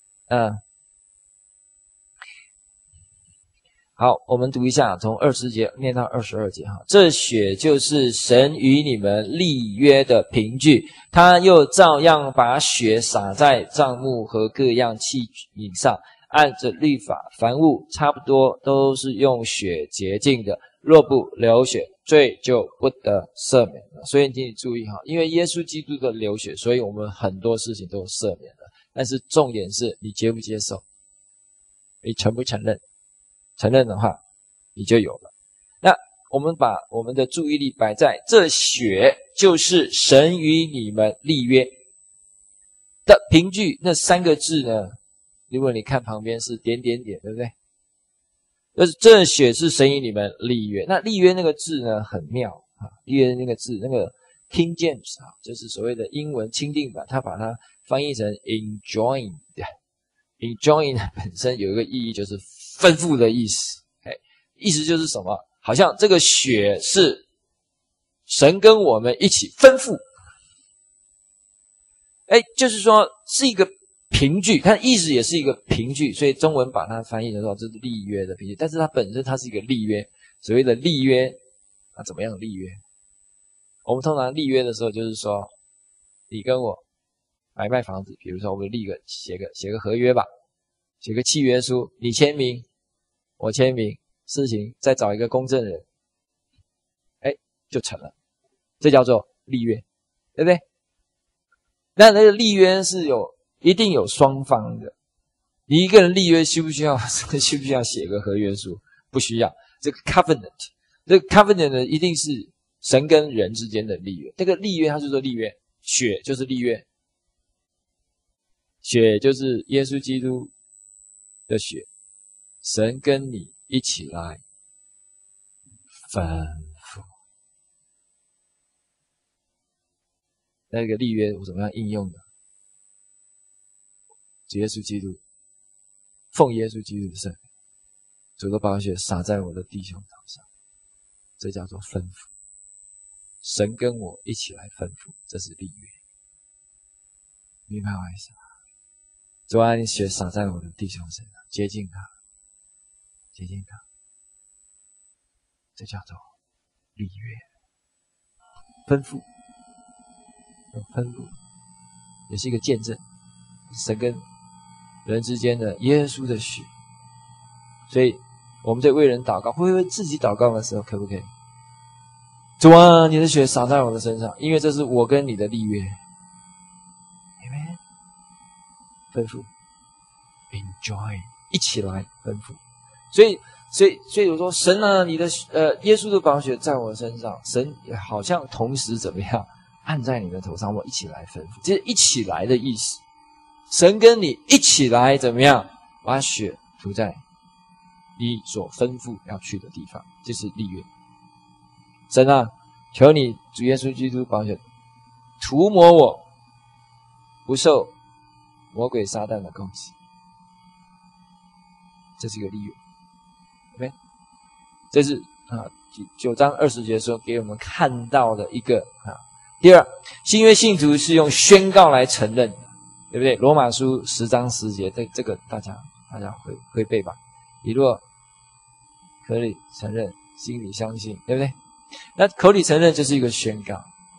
A: 好，我们读一下，从20节念到22节哈。这血就是神与你们立约的凭据，他又照样把血洒在帐幕和各样器皿上，按着律法，凡物差不多都是用血洁净的，若不流血，罪就不得赦免了。所以请你注意哈，因为耶稣基督的流血，所以我们很多事情都赦免了。但是重点是你接不接受，你承不承认？承认的话，你就有了。那我们把我们的注意力摆在这血就是神与你们立约的凭据，那3个字呢，如果你看旁边是点点点，对不对？就是这血是神与你们立约。那立约那个字呢很妙啊，立约那个字，那个 King James 啊，就是所谓的英文钦定版，他把它翻译成 enjoin。enjoin 本身有一个意义，就是吩咐的意思。意思就是什么？好像这个血是神跟我们一起吩咐。就是说是一个凭据，它的意思也是一个凭据，所以中文把它翻译的时候，这是立约的凭据。但是它本身它是一个立约，所谓的立约，怎么样立约？我们通常立约的时候，就是说你跟我买卖房子，比如说我们写个合约吧，写个契约书，你签名，我签名，事情再找一个公证人，就成了，这叫做立约，对不对？那个立约是一定有双方的，你一个人立约需不需要写个合约书？不需要。这个 covenant 呢，一定是神跟人之间的立约。这个立约它就说立约，血就是立约，血就是耶稣基督的血，神跟你一起来吩咐。那个立约我怎么样应用的？主耶稣基督，奉耶稣基督的圣名，主的宝血洒在我的弟兄头上，这叫做吩咐。神跟我一起来吩咐，这是立约。明白我意思吗？主啊，你血洒在我的弟兄身上，接近他，接近他，这叫做立约。吩咐，吩咐也是一个见证，神跟人之间的耶稣的血。所以我们在为人祷告，会为自己祷告的时候，可不可以？主啊，你的血洒在我的身上，因为这是我跟你的立约。Amen。吩咐 ，enjoy， 一起来吩咐。所以我说，神啊，你的耶稣的宝血在我身上，神好像同时怎么样按在你的头上，我一起来吩咐，这是一起来的意思。神跟你一起来怎么样，把血涂在你所吩咐要去的地方，这是立约。神啊，求你主耶稣基督宝血涂抹我，不受魔鬼撒旦的攻击，这是一个立约。OK， 这是9章20节说给我们看到的一个第二，新约信徒是用宣告来承认的，对不对？罗马书10章10节，这个大家会背吧？你若口里承认，心里相信，对不对？那口里承认就是一个宣告，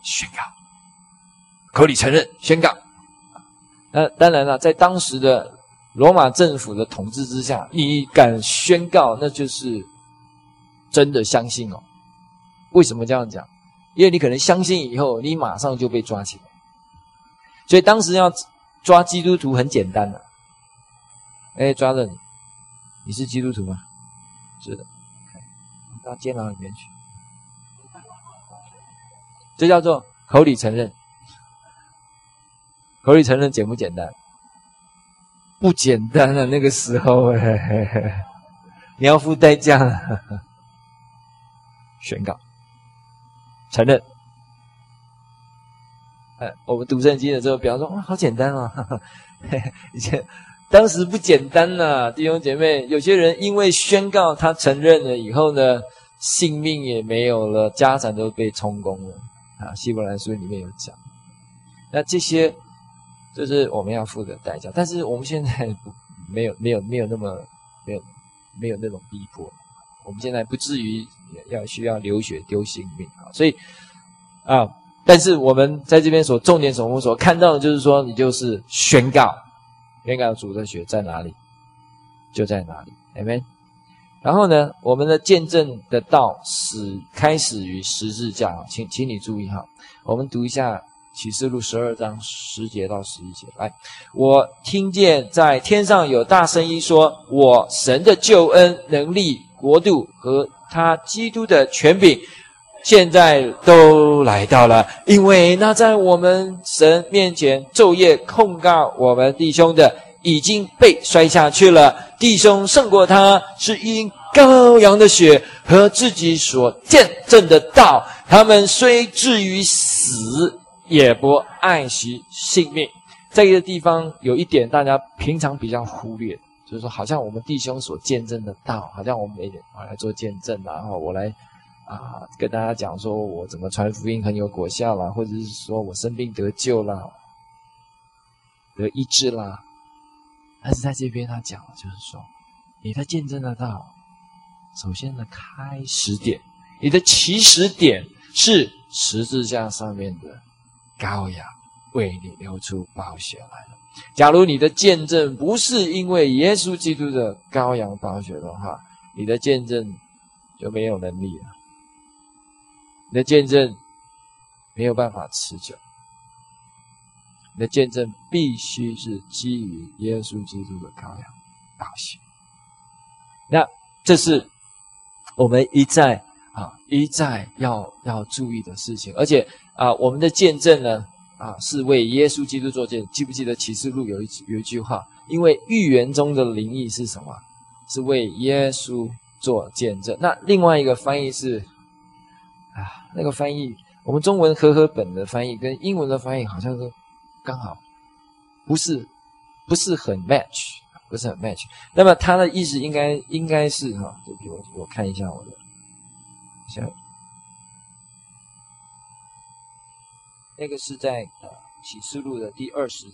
A: 口里承认，宣告。那当然了，在当时的罗马政府的统治之下，你敢宣告，那就是真的相信哦。为什么这样讲？因为你可能相信以后，你马上就被抓起来。所以当时要抓基督徒很简单了， 抓着你，你是基督徒吗？是的，到监牢里面去。这叫做口里承认。口里承认简不简单？不简单啊，那个时候你要付代价了。宣告承认。我们读圣经的时候，比方说，哇，好简单啊！以前当时不简单啊，弟兄姐妹，有些人因为宣告他承认了以后呢，性命也没有了，家产都被充公了啊。希伯来书里面有讲，那这些就是我们要付的代价。但是我们现在没有那么没有那种逼迫，我们现在不至于需要流血丢性命啊。所以但是我们在这边重点我们所看到的就是说，你就是宣告主的血在哪里就在哪里 Amen。 然后呢，我们的见证的道开始于十字架，请你注意哈，我们读一下启示录12章10节到11节。来，我听见在天上有大声音说，我神的救恩、能力、国度和他基督的权柄现在都来到了，因为那在我们神面前昼夜控告我们弟兄的已经被摔下去了。弟兄胜过他，是因羔羊的血和自己所见证的道，他们虽至于死，也不爱惜性命。这个地方有一点大家平常比较忽略，就是说好像我们弟兄所见证的道，好像我们来做见证，然后我来跟大家讲说我怎么传福音很有果效啦，或者是说我生病得救啦，得医治啦。但是在这边他讲的就是说，你的见证的道，首先的开始点，你的起始点是十字架上面的羔羊为你流出宝血来了。假如你的见证不是因为耶稣基督的羔羊宝血的话，你的见证就没有能力了，你的见证没有办法持久，你的见证必须是基于耶稣基督的羔羊宝血。那这是我们一再要注意的事情。而且我们的见证呢是为耶稣基督做见证。记不记得启示录有一句话，因为预言中的灵意是什么？是为耶稣做见证。那另外一个翻译是那个翻译，我们中文和本的翻译跟英文的翻译好像是刚好不是很 match， 不是很 match。那么它的意思应该是我看一下我的，那个是在启示录的第21，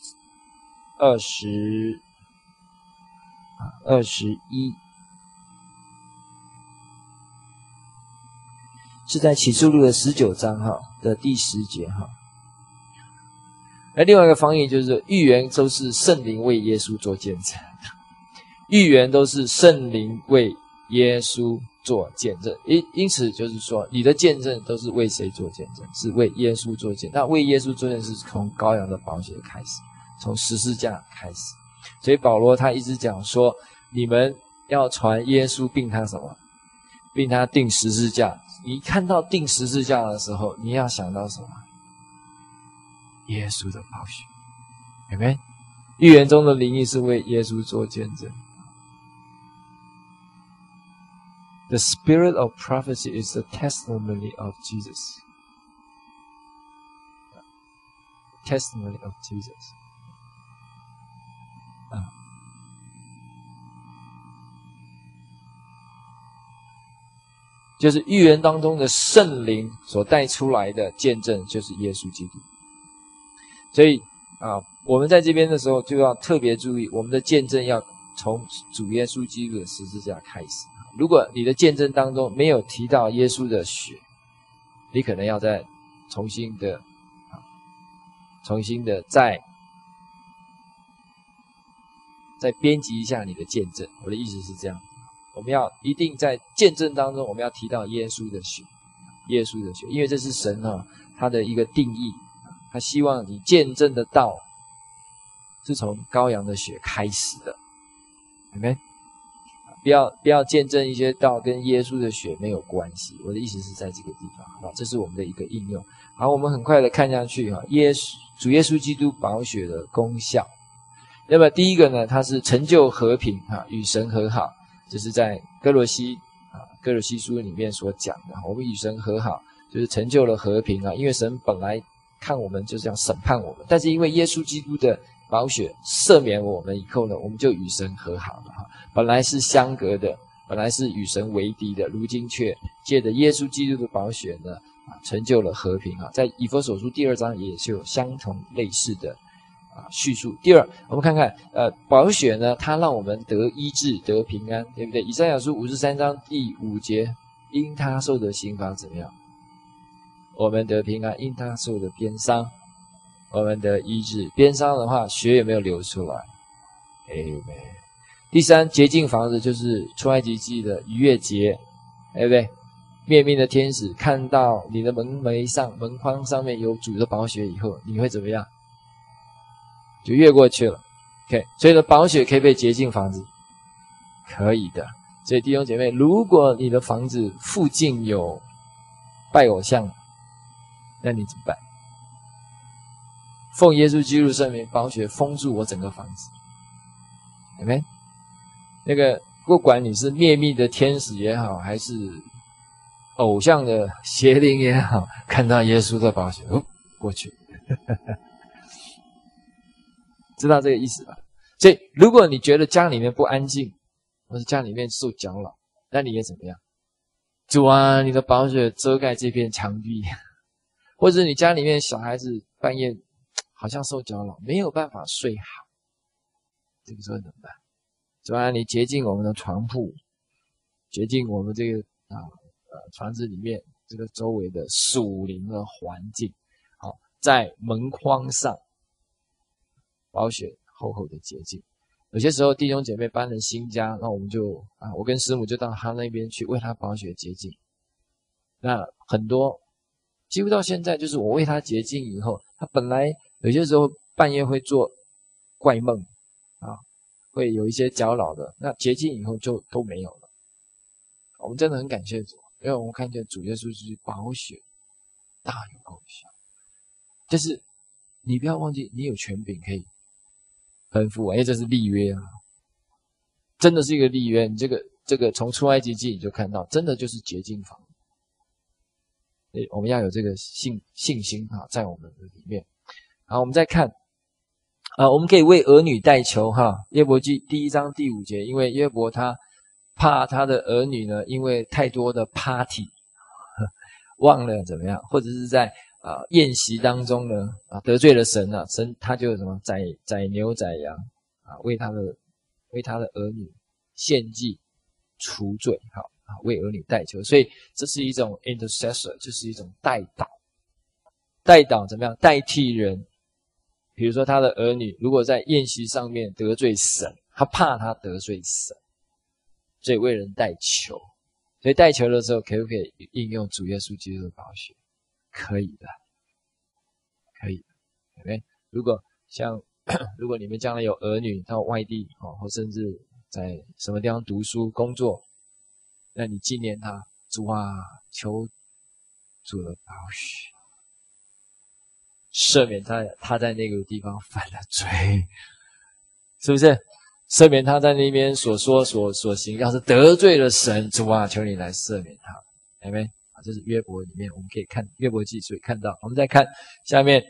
A: 是在启示录的19章的第10节而另外一个翻译就是预言都是圣灵为耶稣做见证，预言都是圣灵为耶稣做见证。因此就是说，你的见证都是为谁做见证？是为耶稣做见证。那为耶稣做见证是从羔羊的宝血开始，从十字架开始。所以保罗他一直讲说，你们要传耶稣并他什么？并他钉十字架。你看到钉十字架的时候，你要想到什么？耶稣的宝血。Amen。预言中的灵意是为耶稣做见证。The spirit of prophecy is the testimony of Jesus. Testimony of Jesus. 就是预言当中的圣灵所带出来的见证，就是耶稣基督。所以我们在这边的时候就要特别注意，我们的见证要从主耶稣基督的十字架开始。如果你的见证当中没有提到耶稣的血，你可能要再重新的再编辑一下你的见证。我的意思是这样，我们要一定在见证当中，我们要提到耶稣的血，耶稣的血，因为这是神他的一个定义，他希望你见证的道是从羔羊的血开始的。 有没有？不要见证一些道跟耶稣的血没有关系。我的意思是在这个地方，这是我们的一个应用。好，我们很快的看下去，主耶稣基督宝血的功效。那么第一个呢，它是成就和平，与神和好，这是在哥罗西书里面所讲的。我们与神和好，就是成就了和平，因为神本来看我们就是要审判我们，但是因为耶稣基督的宝血赦免我们以后呢，我们就与神和好了。本来是相隔的，本来是与神为敌的，如今却借着耶稣基督的宝血呢，成就了和平。在以弗所书第2章也是有相同类似的叙述。第二，我们看看宝血呢，它让我们得医治，得平安，对不对？以赛亚书53章第5节，因他受的刑罚怎么样？我们得平安，因他受的鞭伤，我们得医治。鞭伤的话，血有没有流出来？没。第三，洁净房子就是出埃及记的逾越节，对不对？灭命的天使看到你的门框上面有主的宝血以后，你会怎么样？就越过去了。OK， 所以呢，宝血可以被洁净房子，可以的。所以弟兄姐妹，如果你的房子附近有拜偶像，那你怎么办？奉耶稣基督圣名，宝血封住我整个房子。OK， 那个不管你是灭命的天使也好，还是偶像的邪灵也好，看到耶稣的宝血，过去。知道这个意思吧？所以如果你觉得家里面不安静，或是家里面受搅扰，那你也怎么样？主啊，你的宝血遮盖这片墙壁。或者你家里面小孩子半夜好像受搅扰，没有办法睡好，这个时候怎么办？主啊，你洁净我们的床铺，洁净我们这个房子里面这个周围的属灵的环境。好，在门框上宝血厚厚的洁净。有些时候弟兄姐妹搬了新家，那我们就我跟师母就到他那边去为他宝血洁净。那很多几乎到现在，就是我为他洁净以后，他本来有些时候半夜会做怪梦会有一些搅扰的，那洁净以后就都没有了。我们真的很感谢主，因为我们看见主耶稣是宝血大有功效。但是你不要忘记，你有权柄可以吩咐，这是立约真的是一个立约。你这个从出埃及记你就看到，真的就是洁净房。我们要有这个信心在我们的里面。好，我们再看我们可以为儿女代求约伯记第1章第5节，因为约伯他怕他的儿女呢，因为太多的 party 忘了怎么样，或者是在宴席当中呢得罪了神神他就什么宰牛宰羊为他的儿女献祭除罪，为儿女代求。所以这是一种 intercessor， 就是一种代祷。代祷怎么样？代替人。比如说他的儿女如果在宴席上面得罪神，他怕他得罪神，所以为人代求。所以代求的时候可不可以应用主耶稣基督的宝血？可以的，可以的，对不对？如果你们将来有儿女到外地或甚至在什么地方读书工作，那你纪念他，主求主的宝血赦免他在那个地方犯了罪，是不是？赦免他在那边所说所行，要是得罪了神，主求你来赦免他，有没有？这是约伯里面我们可以看约伯记，所以看到。我们再看下面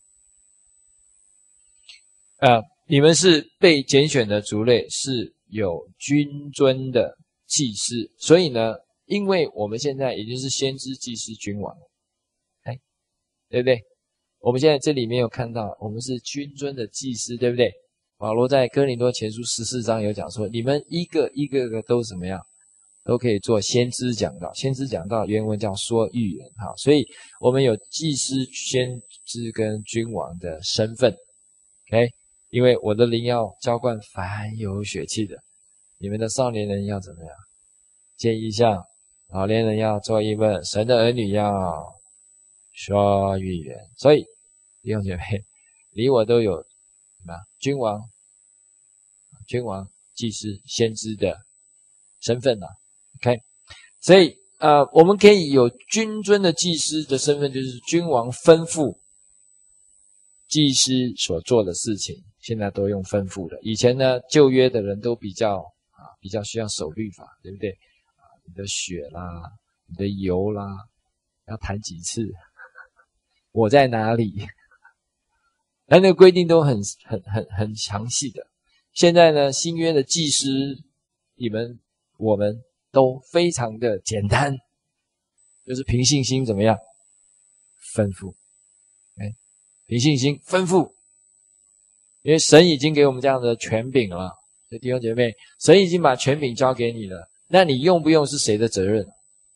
A: 你们是被拣选的族类，是有君尊的祭司。所以呢，因为我们现在已经是先知、祭司、君王了，对不对？我们现在这里面有看到我们是君尊的祭司，对不对？保罗在哥林多前书14章有讲说，你们一个都怎么样，都可以做先知讲道。先知讲道原文叫说预言。所以我们有祭司、先知跟君王的身份。OK， 因为我的灵要浇灌凡有血气的，你们的少年人要怎么样？见异象，老年人要做异梦，神的儿女要说预言。所以弟兄姐妹，你我都有什么君王、 祭司、先知的身份了。OK， 所以我们可以有君尊的祭司的身份，就是君王吩咐祭司所做的事情，现在都用吩咐的。以前呢，旧约的人都比较需要守律法，对不对？你的血啦，你的油啦，要弹几次？我在哪里？那个规定都很详细的。现在呢，新约的祭司，我们都非常的简单，就是凭信心怎么样？吩咐。凭信心吩咐，因为神已经给我们这样的权柄了，所以弟兄姐妹，神已经把权柄交给你了，那你用不用是谁的责任？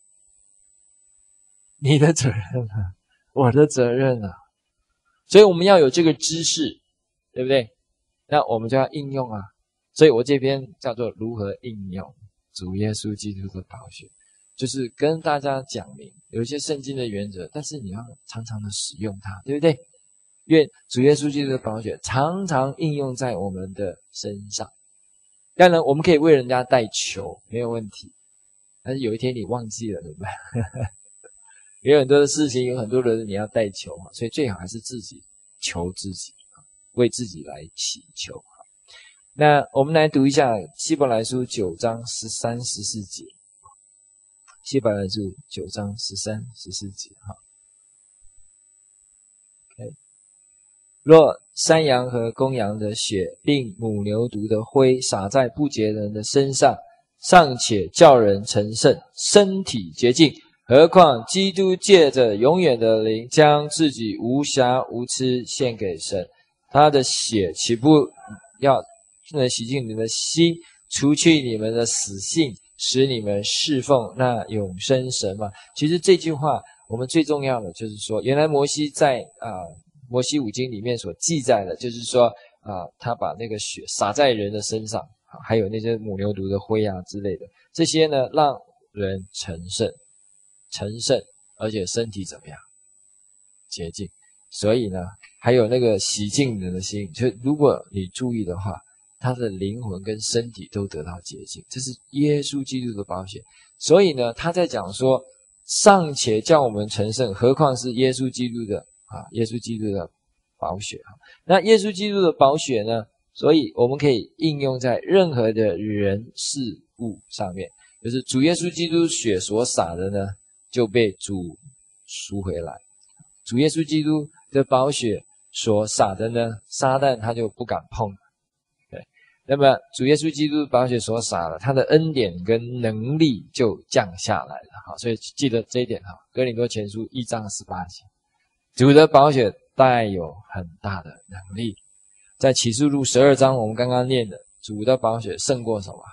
A: 你的责任啊，我的责任啊。所以我们要有这个知识，对不对？那我们就要应用啊。所以我这篇叫做如何应用主耶稣基督的宝血，就是跟大家讲明有一些圣经的原则，但是你要常常的使用它，对不对？愿主耶稣基督的宝血常常应用在我们的身上。当然我们可以为人家代求，没有问题，但是有一天你忘记了怎么办？有很多的事情，有很多人你要代求，所以最好还是自己求自己，为自己来祈求。那我们来读一下希伯来书9章13、14节。希伯来书9章13、14节。OK， 若山羊和公羊的血，并母牛犊的灰洒在不洁人的身上，尚且叫人成圣，身体洁净，何况基督借着永远的灵，将自己无瑕无疵献给神，他的血岂不要洗净你们的心，除去你们的死性，使你们侍奉那永生神吗？其实这句话我们最重要的就是说，原来摩西在摩西五经里面所记载的，就是说他把那个血洒在人的身上，还有那些母牛犊的灰啊之类的，这些呢让人成圣，而且身体怎么样？洁净。所以呢，还有那个洗净人的心，就如果你注意的话，他的灵魂跟身体都得到洁净，这是耶稣基督的宝血。所以呢，他在讲说，尚且叫我们成圣，何况是耶稣基督的宝血。那耶稣基督的宝血呢，所以我们可以应用在任何的人事物上面，就是主耶稣基督血所洒的呢，就被主赎回来。主耶稣基督的宝血所洒的呢，撒旦他就不敢碰了。那么主耶稣基督宝血所洒了，他的恩典跟能力就降下来了。好，所以记得这一点。哥林多前书1章18节，主的宝血带有很大的能力。在启示录12章我们刚刚念的，主的宝血胜过什么？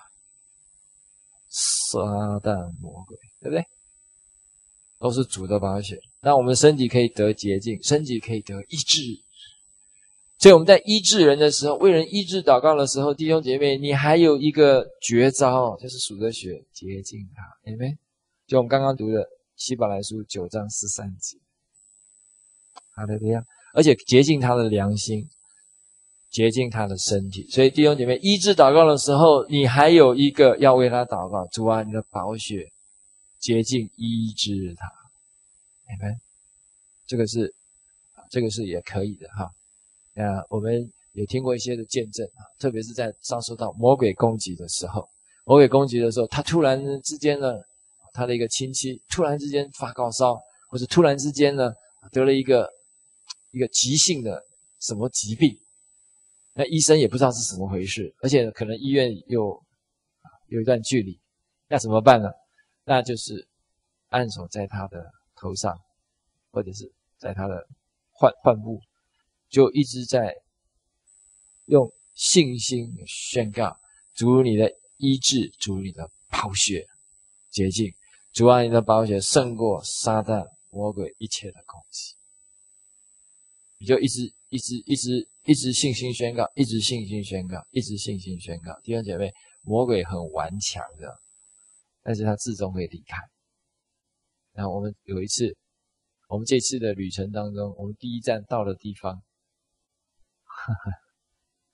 A: 撒旦魔鬼，对不对？都是主的宝血，那我们身体可以得洁净，身体可以得医治。所以我们在医治人的时候，为人医治祷告的时候，弟兄姐妹，你还有一个绝招，就是属的血洁净他，有没有？就我们刚刚读的希伯来书9章13节，哈利路亚！而且洁净他的良心，洁净他的身体。所以弟兄姐妹，医治祷告的时候，你还有一个要为他祷告，主啊，你的宝血洁净医治他，有没有？这个是也可以的哈。我们有听过一些的见证，特别是在遭受到魔鬼攻击的时候，他突然之间呢，他的一个亲戚突然之间发高烧，或者突然之间呢得了一个急性的什么疾病，那医生也不知道是什么回事，而且可能医院有一段距离，那怎么办呢？那就是按手在他的头上，或者是在他的患部，就一直在用信心宣告，主你的医治，主你的宝血洁净，主啊，你的宝血胜过撒旦魔鬼一切的攻击。你就一直信心宣告，一直信心宣告，一直信心宣告。弟兄姐妹，魔鬼很顽强的，但是他最终会离开。然后我们这次的旅程当中，我们第一站到的地方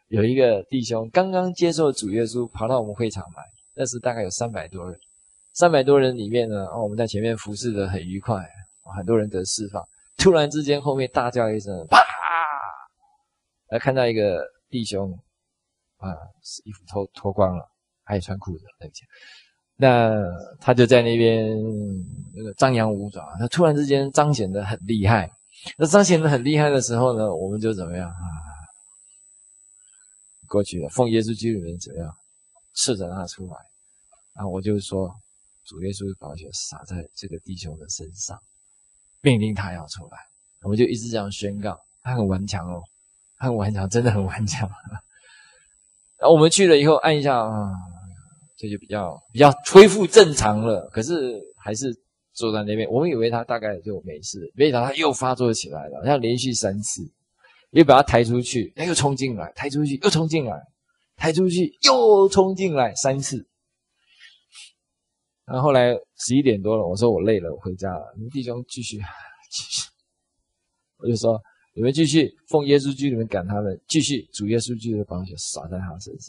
A: 有一个弟兄刚刚接受主耶稣，跑到我们会场来，那时大概有300多人，300多人里面呢，我们在前面服侍得很愉快，很多人得释放。突然之间，后面大叫一声，啪！看到一个弟兄衣服脱光了，还穿裤子，对不起。那他就在那边那个张扬舞爪，他突然之间彰显得很厉害。那彰显得很厉害的时候呢，我们就怎么样过去了，奉耶稣基督的名怎么样，斥责他出来。然后我就说，主耶稣的宝血洒在这个弟兄的身上，命令他要出来。我们就一直这样宣告，他很顽强哦，他很顽强，真的很顽强。然后我们去了以后按一下这就比较恢复正常了，可是还是坐在那边。我们以为他大概就没事，没想到他又发作起来了，要连续3次，又把他抬出去，他又冲进来，抬出去又冲进来，抬出去又冲进来3次。然后后来11点多了，我说我累了，我回家了。你们弟兄继续，我就说你们继续奉耶稣基督，你们赶他们继续，主耶稣基督的宝血洒在他身上。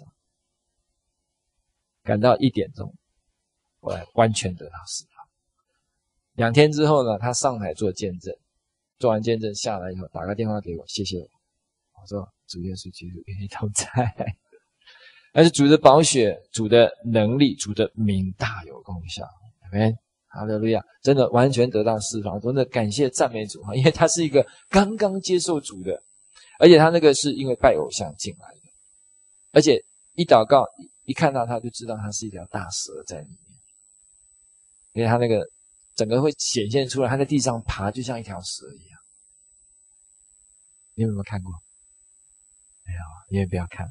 A: 赶到1点钟，后来完全得到释放。2天之后呢，他上台做见证，做完见证下来以后，打个电话给我，谢谢我。我说主耶稣基督与你同在，而是主的宝血、主的能力、主的名大有功效。阿们，哈利路亚！真的完全得到释放，真的感谢赞美主，因为他是一个刚刚接受主的，而且他那个是因为拜偶像进来的，而且一祷告一看到他就知道他是一条大蛇在里面，因为他那个整个会显现出来，他在地上爬就像一条蛇一样。你有没有看过？没有，你也不要看，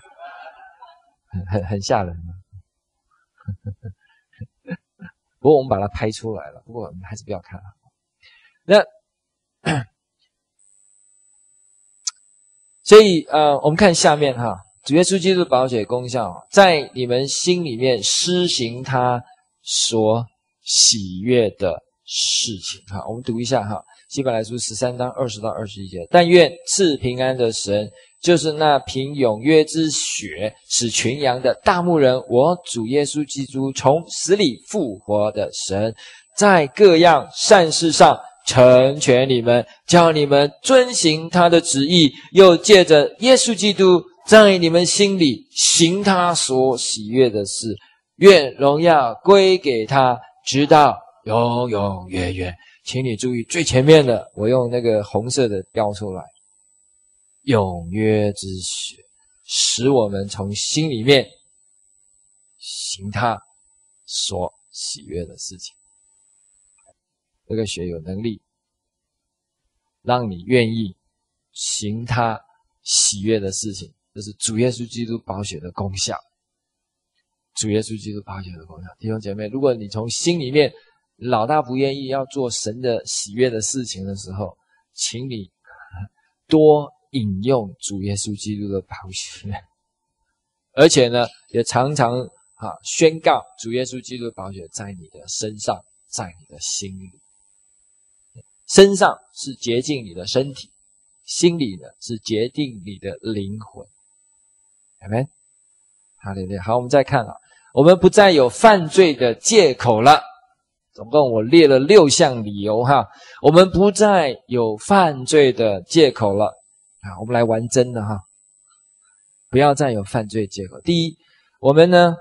A: 很吓人。不过我们把它拍出来了，不过我们还是不要看了。那所以我们看下面主耶稣基督宝血功效在你们心里面施行他所喜悦的事情。我们读一下希伯来书13章20到21节。但愿赐平安的神，就是那凭永约之血使群羊的大牧人，我主耶稣基督从死里复活的神，在各样善事上成全你们，叫你们遵行他的旨意，又借着耶稣基督在你们心里行他所喜悦的事。愿荣耀归给他，直到永永远远。请你注意最前面的，我用那个红色的标出来，永约之血使我们从心里面行他所喜悦的事情。这个血有能力让你愿意行他喜悦的事情，这是主耶稣基督宝血的功效。主耶稣基督宝血的功效。弟兄姐妹，如果你从心里面老大不愿意要做神的喜悦的事情的时候，请你多引用主耶稣基督的宝血，而且呢也常常宣告主耶稣基督的宝血在你的身上，在你的心里。身上是洁净你的身体，心里呢是洁净你的灵魂。阿们，哈利路亚。好，我们再看我们不再有犯罪的借口了。总共我列了6项理由我们不再有犯罪的借口了。我们来玩真的不要再有犯罪借口。第一，我们呢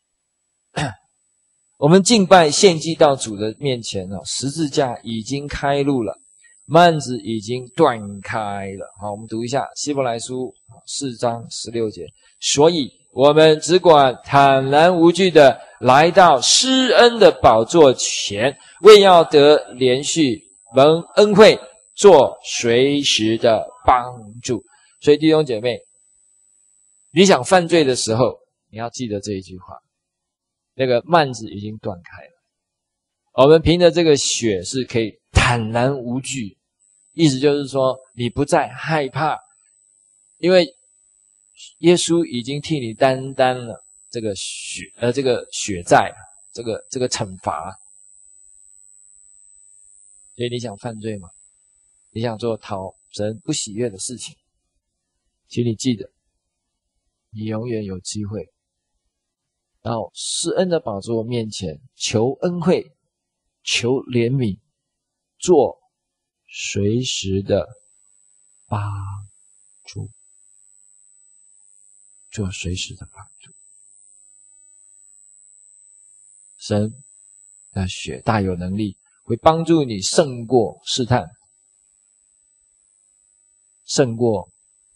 A: 我们敬拜献祭到主的面前十字架已经开路了，幔子已经断开了。好，我们读一下希伯来书4章16节。所以我们只管坦然无惧的来到施恩的宝座前，为要得连续蒙恩惠，做随时的帮助。所以弟兄姐妹，你想犯罪的时候，你要记得这一句话，那个幔子已经断开了，我们凭着这个血是可以坦然无惧，意思就是说你不再害怕，因为耶稣已经替你担当了这个血债，这个惩罚。所以你想犯罪吗？你想做讨神不喜悦的事情，请你记得你永远有机会到施恩的宝座面前求恩惠，求怜悯，做随时的帮助，做随时的帮助。神的血大有能力，会帮助你胜过试探，胜过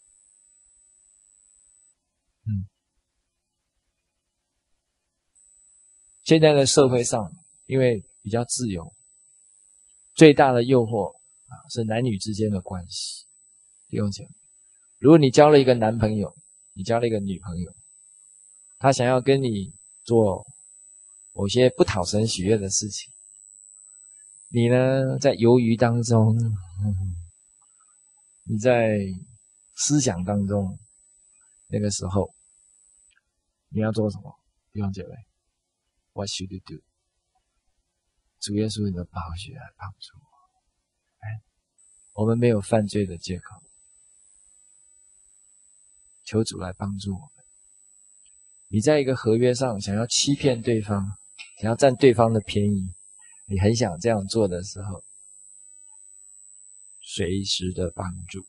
A: 现在的社会上，因为比较自由，最大的诱惑是男女之间的关系。弟兄姐妹，如果你交了一个男朋友，你交了一个女朋友，他想要跟你做某些不讨神喜悦的事情，你呢在犹豫当中，你在思想当中，那个时候你要做什么？弟兄姐妹，What should you do？ 主耶稣你的宝血来帮助我。我们没有犯罪的借口，求主来帮助我们。你在一个合约上想要欺骗对方，想要占对方的便宜，你很想这样做的时候，随时的帮助。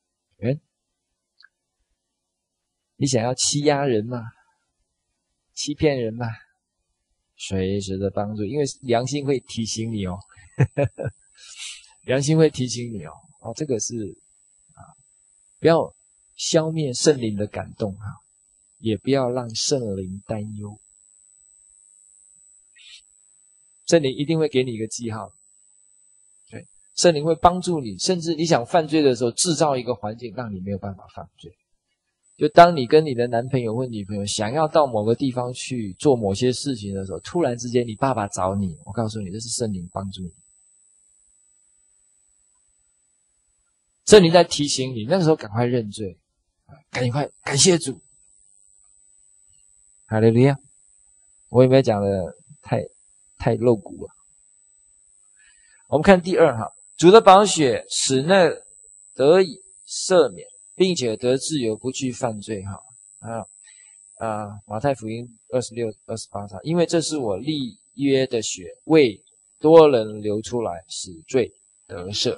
A: 你想要欺压人吗？欺骗人吗？随时的帮助，因为良心会提醒你哦。良心会提醒你哦。这个是不要消灭圣灵的感动也不要让圣灵担忧。圣灵一定会给你一个记号，对，圣灵会帮助你，甚至你想犯罪的时候，制造一个环境让你没有办法犯罪。就当你跟你的男朋友或女朋友想要到某个地方去做某些事情的时候，突然之间你爸爸找你，我告诉你，这是圣灵帮助你。圣灵在提醒你，那个时候赶快认罪，赶快感谢主。哈利路亚！我有没有讲的太露骨了？我们看第二主的宝血使那得以赦免，并且得自由，不去犯罪马太福音26、28章，因为这是我立约的血，为多人流出来，使罪得赦。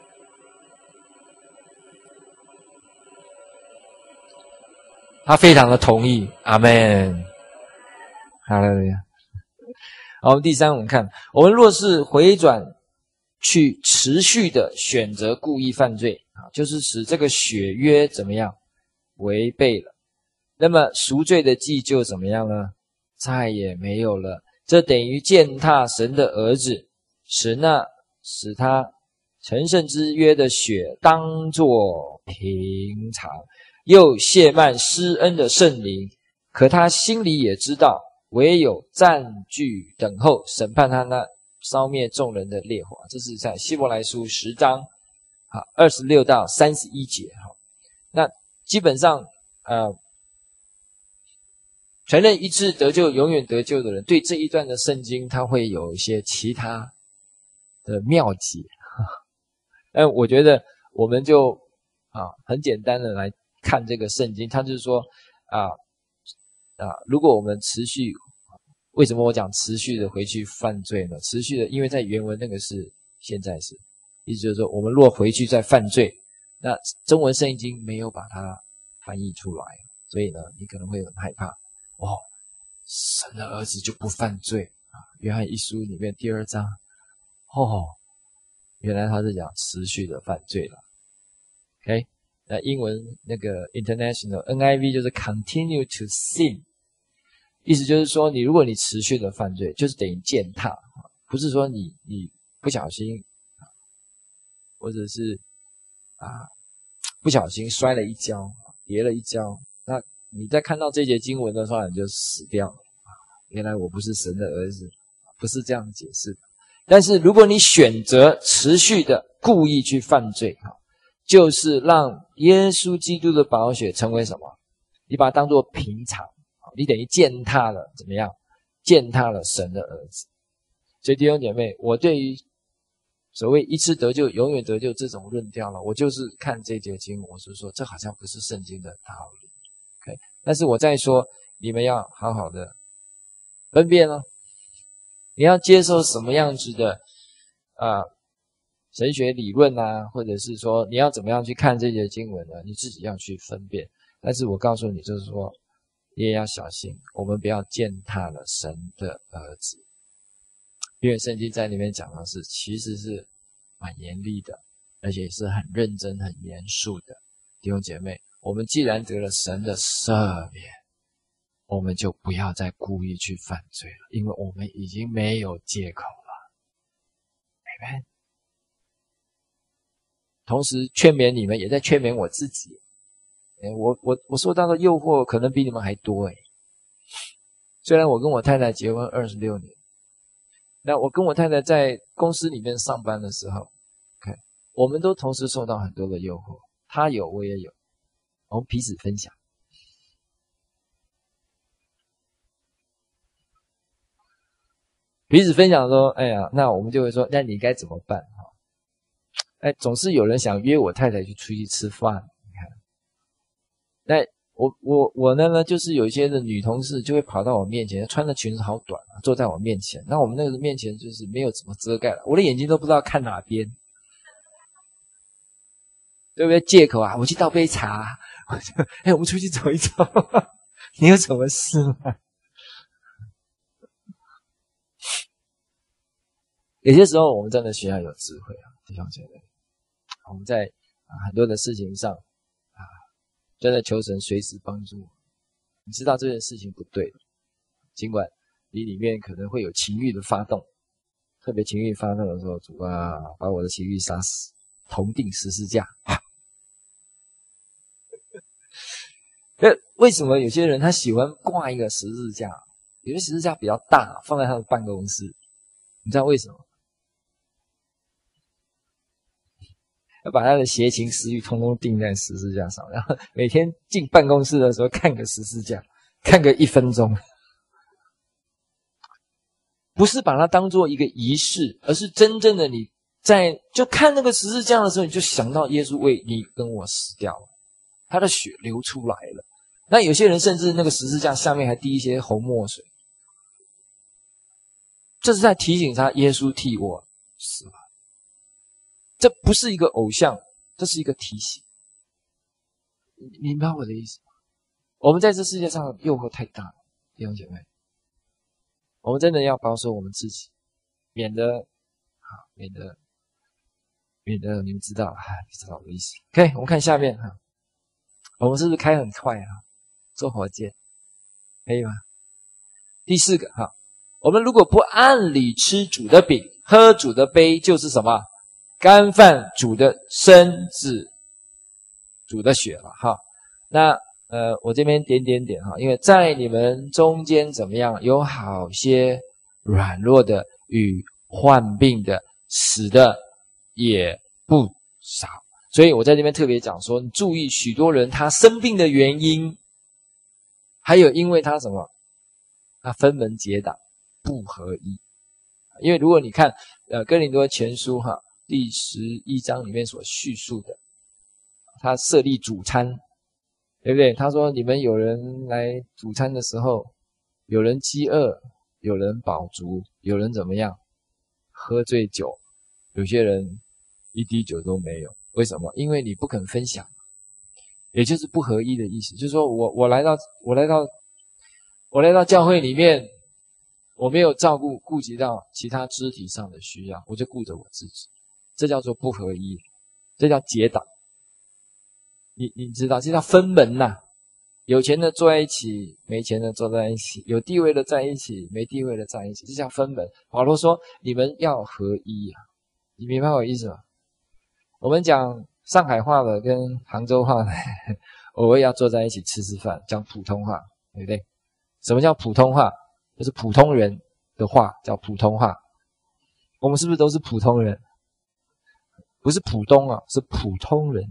A: 他非常的同意，阿们，哈利路亚。好，我们第三，我们看，我们若是回转去持续的选择故意犯罪就是使这个血约怎么样违背了，那么赎罪的祭就怎么样呢？再也没有了。这等于践踏神的儿子，使他成圣之约的血当作平常，又亵慢施恩的圣灵。可他心里也知道，唯有占据等候审判他那烧灭众人的烈火。这是在希伯来书10章26到31节。那基本上承认一次得救永远得救的人，对这一段的圣经他会有一些其他的妙解。但我觉得我们就很简单的来看这个圣经，他就是说如果我们持续，为什么我讲持续的回去犯罪呢？持续的，因为在原文那个是现在时，意思就是说我们若回去再犯罪，那中文圣经没有把它翻译出来，所以呢你可能会很害怕神的儿子就不犯罪约翰一书里面第2章原来他是讲持续的犯罪了。 OK， 那英文那个 International NIV 就是 continue to sin， 意思就是说如果你持续的犯罪，就是等于践踏，不是说你不小心或者是不小心摔了一跤，跌了一跤，那你在看到这节经文的时候你就死掉了原来我不是神的儿子，不是这样解释的。但是如果你选择持续的故意去犯罪就是让耶稣基督的宝血成为什么？你把它当作平常，你等于践踏了怎么样？践踏了神的儿子。所以弟兄姐妹，我对于所谓一次得救永远得救这种论调我就是看这节经文，我是说这好像不是圣经的道理。 OK， 但是我再说，你们要好好的分辨哦。你要接受什么样子的神学理论啊，或者是说你要怎么样去看这些经文呢？你自己要去分辨。但是我告诉你，就是说你也要小心，我们不要践踏了神的儿子。因为圣经在里面讲的是，其实是蛮严厉的，而且是很认真、很严肃的。弟兄姐妹，我们既然得了神的赦免，我们就不要再故意去犯罪了，因为我们已经没有借口了。Amen。同时劝勉你们，也在劝勉我自己。我受到的诱惑可能比你们还多。虽然我跟我太太结婚26年，那我跟我太太在公司里面上班的时候 ，OK， 我们都同时受到很多的诱惑，她有，我也有，我们彼此分享。彼此分享说，哎呀，那我们就会说，那你该怎么办？总是有人想约我太太去出去吃饭，你看，那我呢，就是有一些的女同事就会跑到我面前，穿的裙子好短坐在我面前，那我们那个面前就是没有怎么遮盖了，我的眼睛都不知道看哪边，对不对？借口啊，我去倒杯茶，我们出去走一走，你有什么事吗？有些时候我们真的需要有智慧弟兄姐妹，我们在很多的事情上真的求神随时帮助我。你知道这件事情不对，尽管你里面可能会有情欲的发动，特别情欲发动的时候，主啊，把我的情欲杀死，同定十字架。为什么有些人他喜欢挂一个十字架？有些十字架比较大，放在他的办公室，你知道为什么？要把他的邪情私欲通通钉在十字架上，然后每天进办公室的时候看个十字架，看个1分钟。不是把它当做一个仪式，而是真正的你就看那个十字架的时候，你就想到耶稣为你跟我死掉了，他的血流出来了。那有些人甚至那个十字架下面还滴一些红墨水，这是在提醒他耶稣替我死了。这不是一个偶像，这是一个提醒。你明白我的意思吗？我们在这世界上诱惑太大了，弟兄姐妹，我们真的要保守我们自己，免得你们知道我的意思。OK， 我们看下面我们是不是开很快坐火箭，可以吗？第4个我们如果不按理吃主的饼，喝主的杯，就是什么？干饭主的身子，主的血了那我这边点因为在你们中间怎么样，有好些软弱的与患病的，死的也不少。所以我在这边特别讲说，你注意许多人他生病的原因，还有因为他什么？他分门结党，不合一。因为如果你看哥林多前书第11章里面所叙述的，他设立主餐，对不对？他说你们有人来主餐的时候，有人饥饿，有人饱足，有人怎么样喝醉酒，有些人一滴酒都没有。为什么？因为你不肯分享，也就是不合一的意思。就是说我来到教会里面，我没有顾及到其他肢体上的需要，我就顾着我自己，这叫做不合一，这叫结党。你知道，这叫分门有钱的坐在一起，没钱的坐在一起，有地位的在一起，没地位的在一起，这叫分门。保罗说你们要合一你明白我意思吗？我们讲上海话的跟杭州话的偶尔要坐在一起吃饭，讲普通话，对不对？什么叫普通话？就是普通人的话叫普通话。我们是不是都是普通人？不是浦东是普通人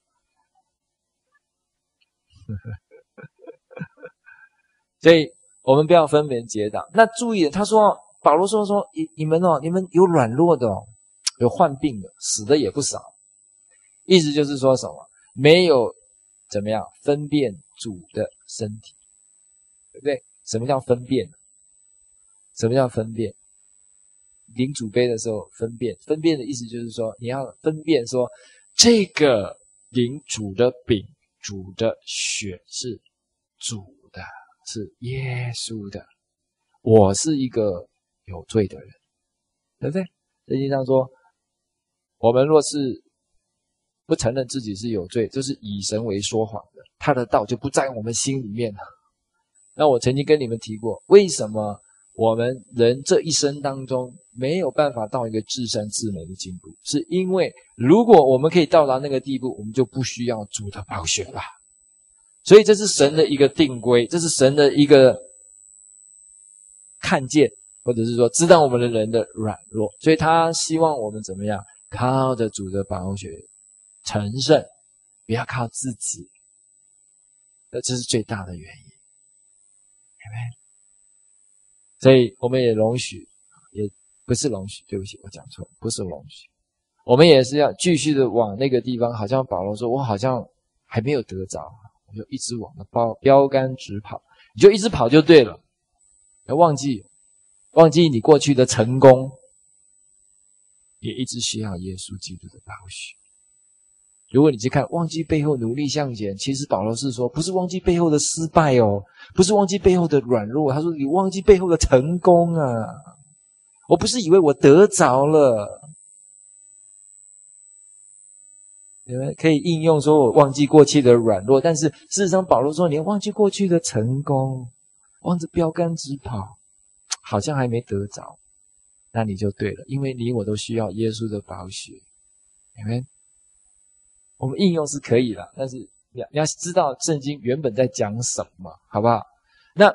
A: 所以我们不要分门结党。那注意，保罗说你们有软弱的有患病的，死的也不少。意思就是说什么？没有怎么样分辨主的身体，对不对？什么叫分辨？什么叫分辨？领主杯的时候分辨，分辨的意思就是说，你要分辨说，这个领主的饼、主的血是主的，是耶稣的。我是一个有罪的人，对不对？圣经上说，我们若是不承认自己是有罪，就是以神为说谎的，他的道就不在我们心里面了。那我曾经跟你们提过，为什么我们人这一生当中没有办法到一个至善至美的进步，是因为如果我们可以到达那个地步，我们就不需要主的宝血了。所以这是神的一个定规，这是神的一个看见，或者是说知道我们的人的软弱，所以他希望我们怎么样，靠着主的宝血成圣，不要靠自己。这是最大的原因。所以我们也容许，也不是容许，对不起，我讲错，不是容许，我们也是要继续的往那个地方，好像保罗说，我好像还没有得着，我就一直往那标杆直跑，你就一直跑就对了，不要忘记你过去的成功，也一直需要耶稣基督的宝血。如果你去看忘记背后努力向前，其实保罗是说，不是忘记背后的失败哦，不是忘记背后的软弱，他说你忘记背后的成功啊。我不是以为我得着了，你们可以应用说我忘记过去的软弱，但是事实上保罗说，你要忘记过去的成功，望着标杆直跑，好像还没得着，那你就对了，因为你我都需要耶稣的宝血。你们我们应用是可以的，但是你要知道圣经原本在讲什么，好不好？那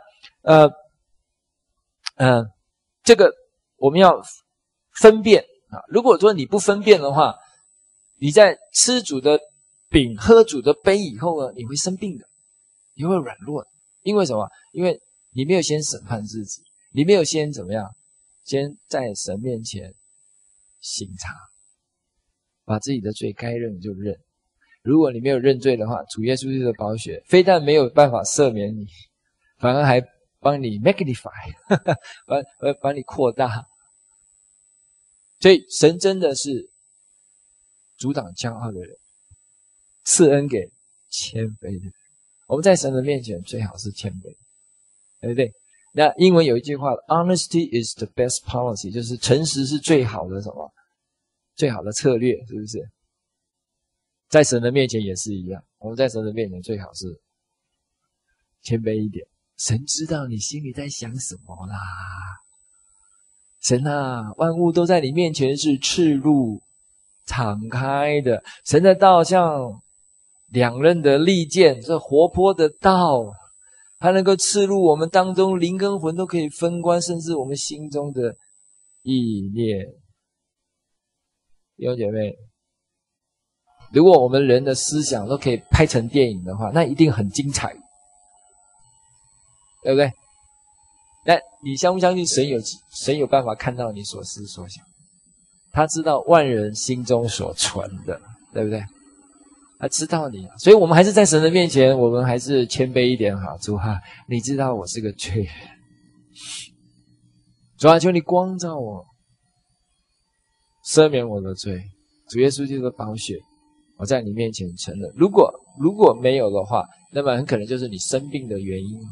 A: 这个我们要分辨啊。如果说你不分辨的话，你在吃主的饼、喝主的杯以后呢，你会生病的，你会软弱的。因为什么？因为你没有先审判自己，你没有先怎么样？先在神面前省察，把自己的罪该认就认。如果你没有认罪的话，主耶稣基督的宝血非但没有办法赦免你，反而还帮你 magnify 把你扩大。所以神真的是阻挡骄傲的人，赐恩给谦卑的人。我们在神的面前最好是谦卑，对不对？那英文有一句话 ，Honesty is the best policy， 就是诚实是最好的什么？最好的策略，是不是？在神的面前也是一样，我们在神的面前最好是谦卑一点。神知道你心里在想什么啦。神啊，万物都在你面前是赤露敞开的，神的道像两刃的利剑，这活泼的道，它能够刺入我们当中，灵跟魂都可以分关，甚至我们心中的意念。弟兄姐妹，如果我们人的思想都可以拍成电影的话，那一定很精彩，对不对？那你相不相信神有办法看到你所思所想？他知道万人心中所存的，对不对？他知道你，所以我们还是在神的面前，我们还是谦卑一点好。主啊，你知道我是个罪人，主啊，求你光照我，赦免我的罪。主耶稣基督的宝血，我在你面前承认。如果没有的话，那么很可能就是你生病的原因。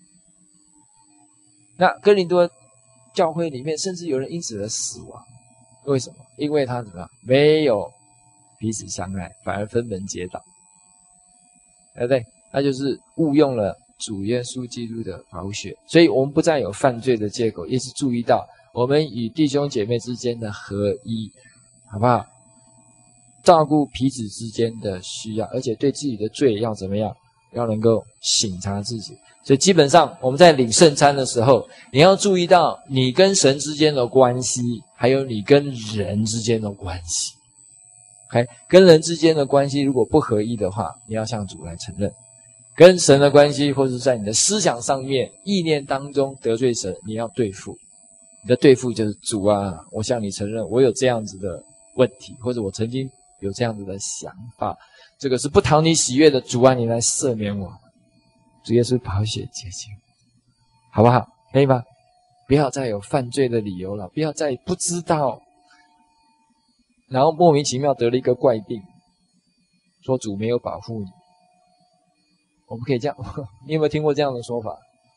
A: 那哥林多教会里面，甚至有人因此而死亡。为什么？因为他怎么样？没有彼此相爱，反而分门结党，对不对？那就是误用了主耶稣基督的宝血。所以我们不再有犯罪的借口，也是注意到我们与弟兄姐妹之间的合一，好不好？照顾彼此之间的需要，而且对自己的罪要怎么样？要能够省察自己。所以基本上我们在领圣餐的时候，你要注意到你跟神之间的关系，还有你跟人之间的关系。Okay? 跟人之间的关系如果不合一的话，你要向主来承认。跟神的关系，或者在你的思想上面、意念当中得罪神，你要对付。你的对付就是主啊，我向你承认我有这样子的问题，或者我曾经有这样子的想法，这个是不讨你喜悦的，主啊，你来赦免我。 主耶稣宝血洁净，好不好？可以吗？不要再有犯罪的理由了，不要再不知道，然后莫名其妙得了一个怪病，说主没有保护你。我们可以这样，你有没有听过这样的说法？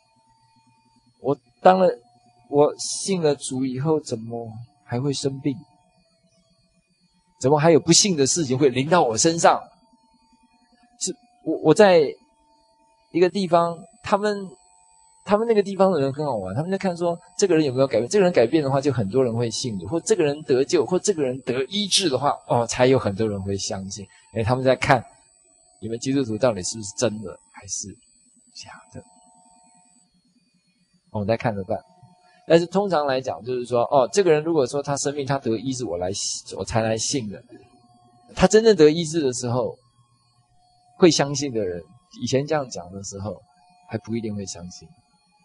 A: 我信了主以后，怎么还会生病？怎么还有不幸的事情会临到我身上？是我在一个地方，他们那个地方的人很好玩，他们在看说这个人有没有改变，这个人改变的话，就很多人会信主，或这个人得救，或这个人得医治的话，才有很多人会相信。他们在看你们基督徒到底是不是真的还是假的，我们在看着办。但是通常来讲，就是说，这个人如果说他生病，他得医治，我才来信的。他真正得医治的时候，会相信的人，以前这样讲的时候，还不一定会相信。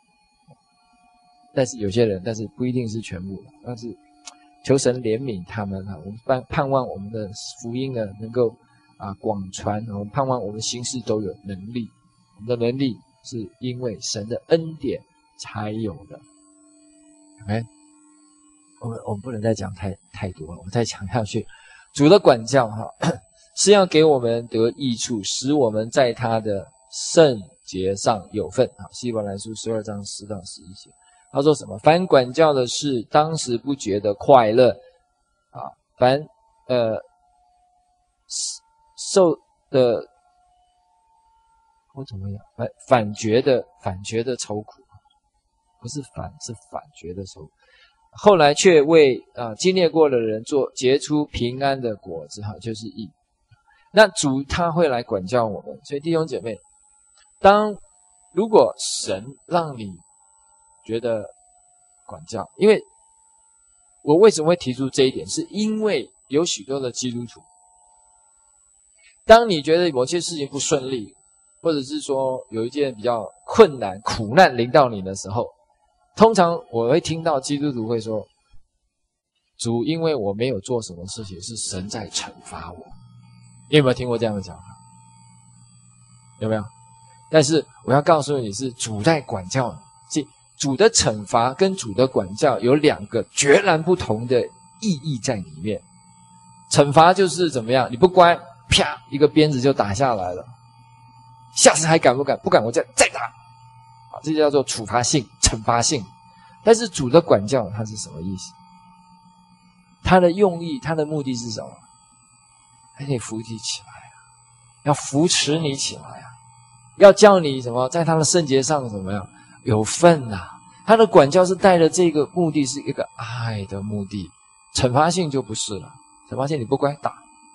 A: 但是有些人，但是不一定是全部，但是求神怜悯他们啊！我们盼望我们的福音呢，能够广传。我们盼望我们行事都有能力，我们的能力是因为神的恩典才有的。OK， 我们不能再讲太多了，我们再讲下去。主的管教是要给我们得益处，使我们在他的圣洁上有份。希伯来书12章10到11节，他说什么？凡管教的事，当时不觉得快乐凡受的怎么样？反觉得愁苦。不是是反觉的愁苦。后来却为经历过的人做结出平安的果子，就是义。那主他会来管教我们，所以弟兄姐妹，如果神让你觉得管教，因为我为什么会提出这一点，是因为有许多的基督徒，当你觉得某些事情不顺利，或者是说有一件比较困难苦难临到你的时候，通常我会听到基督徒会说，主因为我没有做什么事情，是神在惩罚我。你有没有听过这样的讲法？有没有？但是我要告诉你，是主在管教你。主的惩罚跟主的管教有两个截然不同的意义在里面。惩罚就是怎么样，你不乖，啪一个鞭子就打下来了，下次还敢不敢？不敢我再打。这叫做处罚性、惩罚性。但是主的管教它是什么意思？它的用意、它的目的是什么？ให้你扶起起来要扶持你起来要叫你什么，在他的圣洁上怎么样有份他的管教是带着这个目的，是一个爱的目的。惩罚性就不是了，惩罚性你不乖打，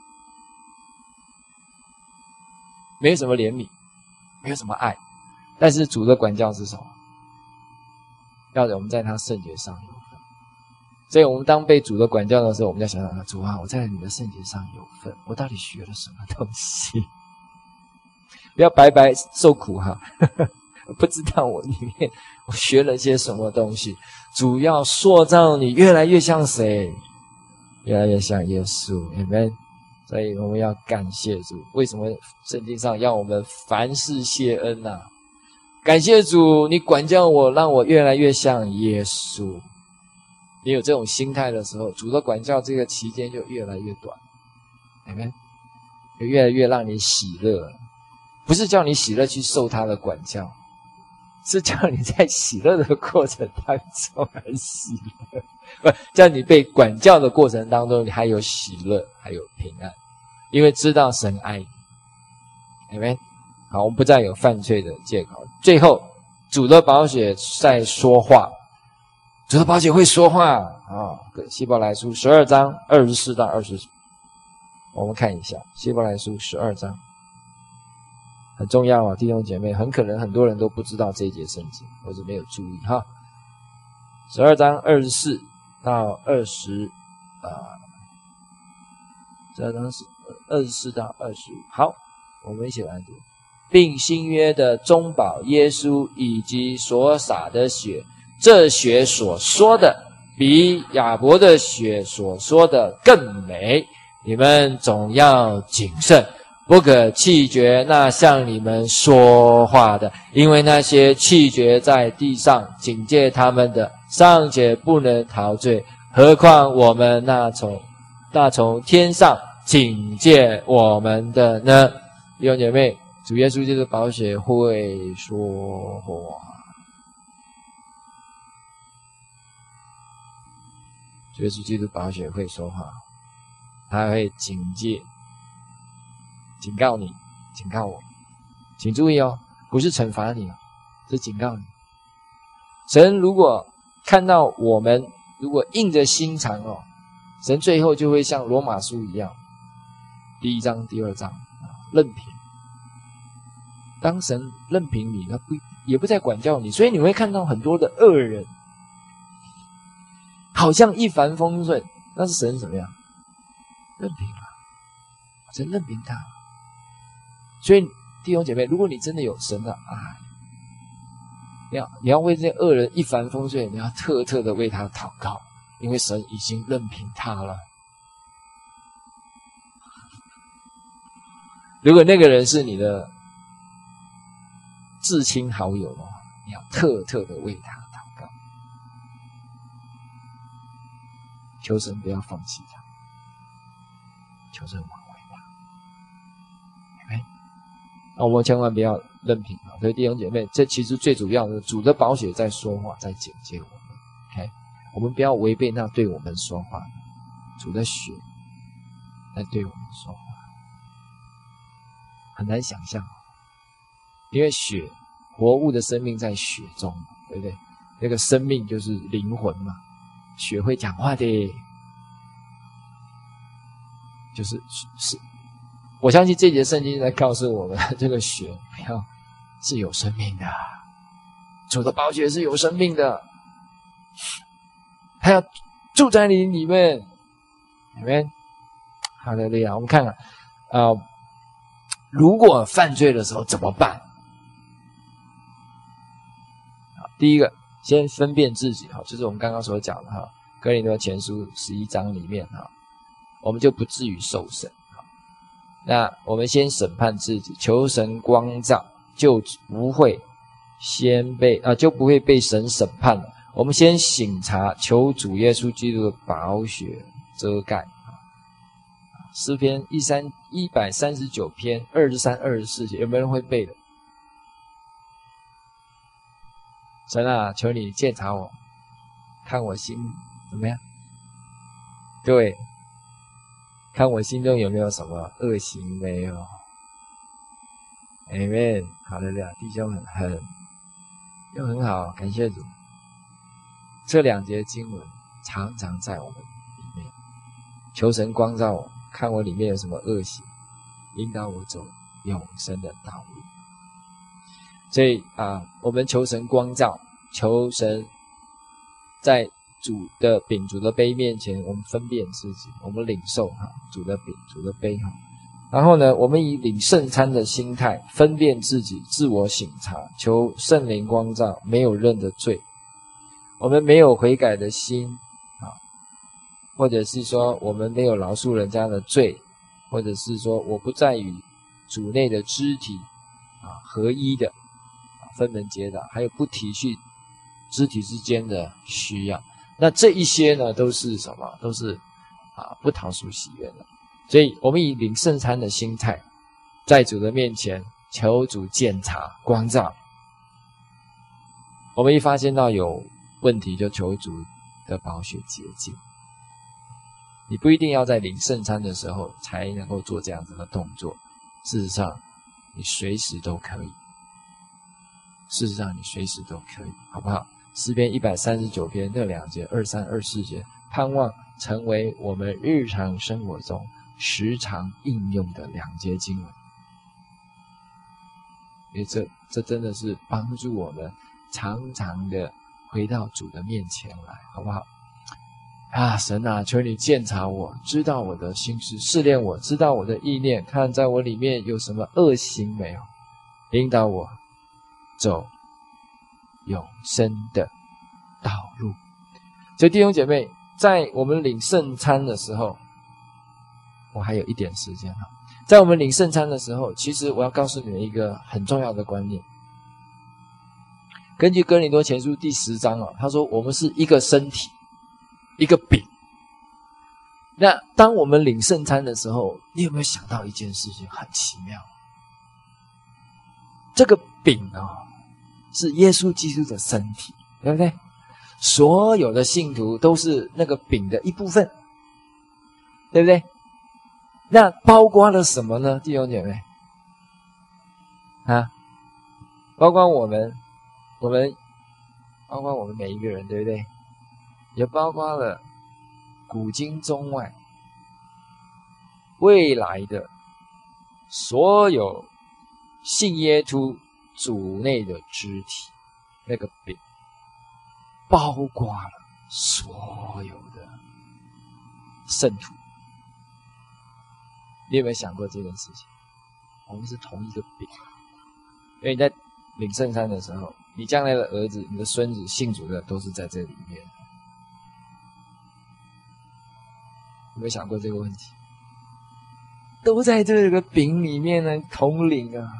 A: 没有什么怜悯，没有什么爱。但是主的管教是什么？要我们在他圣洁上有份。所以我们当被主的管教的时候，我们要想想，主我在你的圣洁上有份，我到底学了什么东西？不要白白受苦不知道我里面我学了些什么东西。主要塑造你越来越像谁？越来越像耶稣。 Amen。 所以我们要感谢主。为什么圣经上要我们凡事谢恩感谢主，你管教我，让我越来越像耶稣。你有这种心态的时候，主的管教这个期间就越来越短。Amen。 就越来越让你喜乐。不是叫你喜乐去受他的管教，是叫你在喜乐的过程当中很喜乐，叫你被管教的过程当中，你还有喜乐，还有平安，因为知道神爱你。Amen。 好，我们不再有犯罪的借口。最后，主的宝血在说话，主的宝血会说话希伯来书12章24到20，我们看一下希伯来书12章。很重要弟兄姐妹，很可能很多人都不知道这一节圣经，或者没有注意12章24到20，12章24到25。好，我们一起来读。并新约的中保耶稣以及所洒的血，这血所说的比亚伯的血所说的更美，你们总要谨慎， 不可弃绝那向你们说话的，因为那些弃绝在地上警戒他们的，尚且不能逃罪，何况我们那从天上警戒我们的呢？弟兄姐妹，主耶稣基督的宝血会说话，主耶稣基督宝血会说话，他会警戒、警告你、警告我。请注意哦，不是惩罚你，是警告你。神如果看到我们如果硬着心肠哦，神最后就会像罗马书一样，第1章、第2章任凭。当神任凭你，他也不再管教你，所以你会看到很多的恶人，好像一帆风顺，那是神怎么样？任凭了，神任凭他。所以弟兄姐妹，如果你真的有神的爱，你要为这些恶人一帆风顺，你要特特的为他祷告，因为神已经任凭他了。如果那个人是你的至亲好友的话，你要特特的为他祷告，求神不要放弃他，求神挽回他。那我们千万不要任凭啊！所以弟兄姐妹，这其实最主要的，主的宝血在说话，在警戒我们。OK， 我们不要违背那对我们说话，主的血在对我们说话，很难想象，因为血，活物的生命在血中，对不对？那个生命就是灵魂嘛，血会讲话的，是。我相信这节圣经在告诉我们，这个血是有生命的，主的宝血是有生命的，他要住在你里面，里面。好的，我们看看如果犯罪的时候怎么办？第一个，先分辨自己，就是我们刚刚所讲的哥林多前书11章里面我们就不至于受审。那我们先审判自己，求神光照，就不会被神审判了。我们先省察，求主耶稣基督的宝血遮盖。诗篇139篇23、24节，有没有人会背的？神啊，求你鉴察我，看我心怎么样？各位，看我心中有没有什么恶行没有 ？Amen， 好的，弟兄又很好，感谢主。这2节经文常常在我们里面，求神光照我，看我里面有什么恶行，引导我走永生的道路。所以我们求神光照，求神在主的饼、主的杯面前，我们分辨自己，我们领受主的饼、主的杯然后呢，我们以领圣餐的心态分辨自己，自我省察，求圣灵光照，没有认的罪，我们没有悔改的心或者是说我们没有饶恕人家的罪，或者是说我不再与主内的肢体合一的分门结党，还有不体恤肢体之间的需要。那这一些呢，都是什么？都是不讨主喜悦的。所以我们以领圣餐的心态，在主的面前求主鉴察光照。我们一发现到有问题，就求主的宝血洁净。你不一定要在领圣餐的时候才能够做这样子的动作，事实上你随时都可以，好不好？诗篇139篇那2节23、24节，盼望成为我们日常生活中时常应用的2节经文。因为这真的是帮助我们常常的回到主的面前来，好不好？神啊，求你鉴察我，知道我的心思，试炼我，知道我的意念，看在我里面有什么恶行没有，引导我走永生的道路。所以弟兄姐妹，在我们领圣餐的时候， 我还有一点时间哈。在我们领圣餐的时候，其实我要告诉你们一个很重要的观念。根据哥林多前书第10章啊，他说我们是一个身体，一个饼。那当我们领圣餐的时候，你有没有想到一件事情很奇妙？这个饼啊，是耶稣基督的身体，对不对？所有的信徒都是那个饼的一部分，对不对？那包括了什么呢，弟兄姐妹？啊，包括我们包括我们每一个人，对不对？也包括了古今中外未来的所有信耶稣主内的肢体，那个饼包括了所有的圣徒。你有没有想过这件事情？我们是同一个饼。因为你在领圣餐的时候，你将来的儿子、你的孙子信主的都是在这里面。有没有想过这个问题？都在这个饼里面呢，同领啊，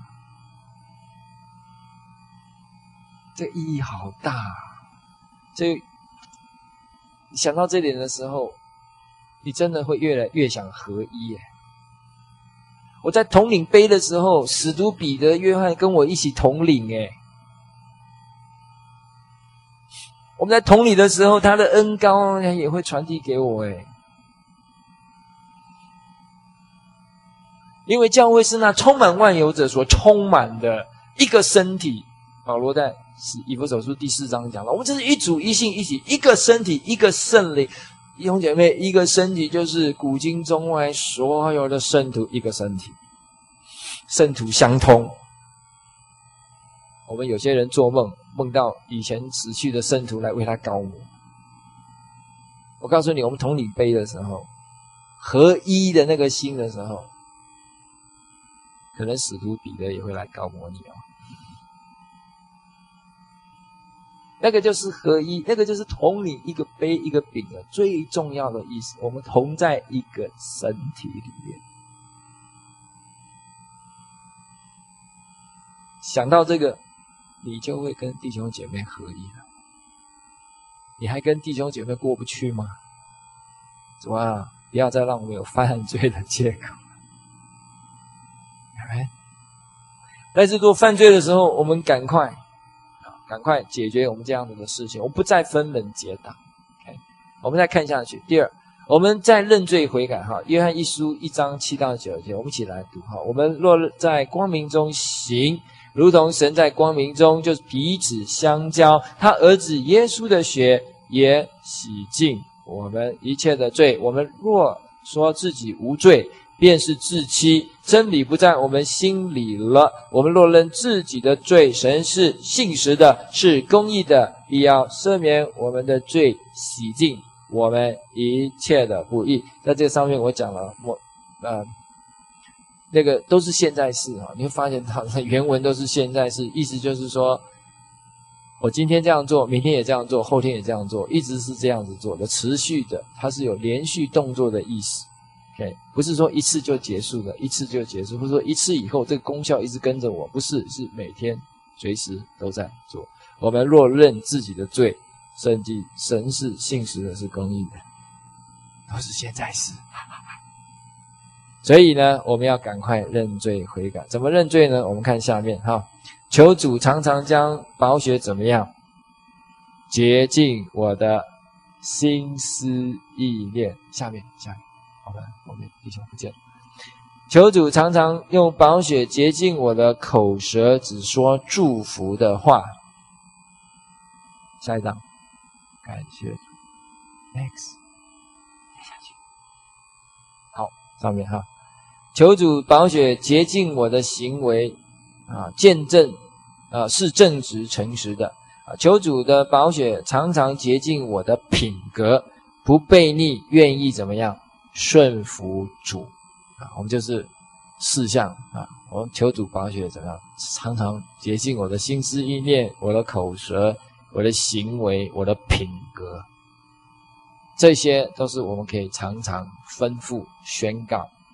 A: 这意义好大啊。所以想到这点的时候，你真的会越来越想合一耶。我在统领杯的时候，使徒彼得、约翰跟我一起统领耶。我们在统领的时候，他的恩膏也会传递给我耶。因为教会是那充满万有者所充满的一个身体。保罗在以弗所书第4章讲了，我们这是一主一信一体，一个身体，一个圣灵。弟兄姐妹，一个身体就是古今中外所有的圣徒一个身体，圣徒相通。我们有些人做梦，梦到以前死去的圣徒来为他高摩。我告诉你，我们统领杯的时候，合一的那个心的时候，可能使徒彼得也会来高摩你哦。那个就是合一，那个就是统领一个杯一个饼的最重要的意思。我们同在一个身体里面。想到这个，你就会跟弟兄姐妹合一了。你还跟弟兄姐妹过不去吗？主啊，不要再让我们有犯罪的借口。但是做犯罪的时候，我们赶快解决我们这样子的事情，我们不再分门结党。我们再看下去。第二，我们在认罪悔改哈，约翰一书1章7到9节，我们一起来读哈。我们若在光明中行，如同神在光明中，就是彼此相交。他儿子耶稣的血也洗净我们一切的罪。我们若说自己无罪，便是自欺，真理不在我们心里了。我们若认自己的罪，神是信实的，是公义的，必要赦免我们的罪，洗净我们一切的不义。在这个上面我讲了，那个都是现在式啊，你会发现它的原文都是现在式，意思就是说，我今天这样做，明天也这样做，后天也这样做，一直是这样子做的，持续的，它是有连续动作的意思。Okay, 不是说一次就结束了，一次就结束，或者说一次以后这个功效一直跟着我，不是，是每天随时都在做。我们若认自己的罪，神是信实的，是公义的，都是现在式。所以呢，我们要赶快认罪悔改。怎么认罪呢？我们看下面哈，求主常常将宝血怎么样洁净我的心思意念。下面我们弟兄不见了。求主常常用宝血洁净我的口舌，只说祝福的话。下一章，感谢主。Next， 下去。好，上面哈，求主宝血洁净我的行为啊，见证是正直诚实的啊。求主的宝血常常洁净我的品格，不悖逆，愿意怎么样？顺服主啊，我们就是4项啊。我们求主宝血怎么样？常常洁净我的心思意念，我的口舌，我的行为，我的品格。这些都是我们可以常常吩咐宣告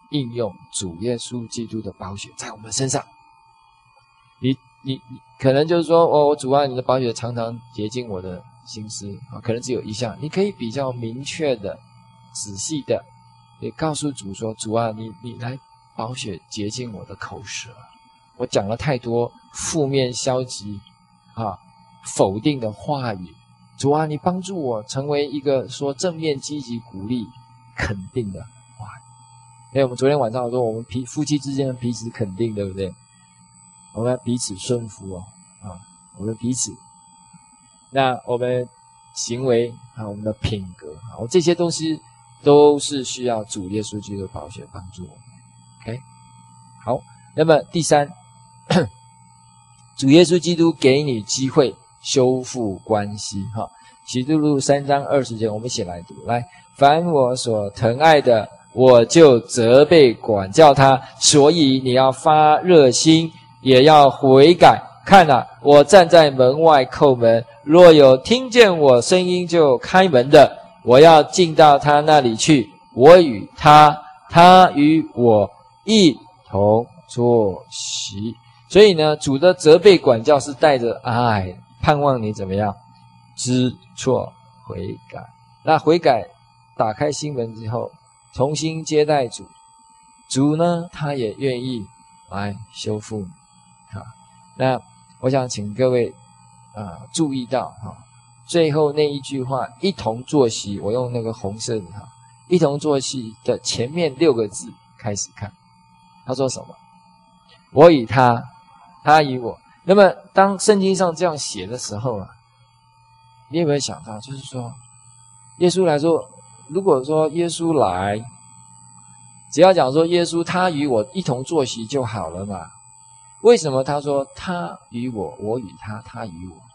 A: 应用主耶稣基督的宝血在我们身上。你可能就是说，我主啊，你的宝血常常洁净我的心思啊，可能只有一项，你可以比较明确的、仔细的，也告诉主说，主啊，你来宝血洁净我的口舌，我讲了太多负面、消极啊、否定的话语，主啊，你帮助我成为一个说正面、积极、鼓励、肯定的话语。我们昨天晚上说，我们夫妻之间的彼此肯定，对不对？我们要彼此顺服我们彼此，那我们行为我们的品格这些东西都是需要主耶稣基督的宝血帮助我们。OK， 好，那么第三，主耶稣基督给你机会修复关系启示录3章20节，我们一起来读。来，凡我所疼爱的，我就责备管教他，所以你要发热心，也要悔改。看啊，我站在门外叩门，若有听见我声音就开门的，我要进到他那里去，我与他，他与我一同坐席。所以呢，主的责备管教是带着爱，盼望你怎么样？知错悔改。那悔改打开心门之后，重新接待主，主呢他也愿意来修复你那我想请各位注意到最后那一句话，一同坐席，我用那个红色的一同坐席的前面6个字开始看，他说什么？我与他，他与我。那么当圣经上这样写的时候你有没有想到，就是说耶稣来说，如果说耶稣来，只要讲说耶稣他与我一同坐席就好了嘛？为什么他说他与我，我与他，他与我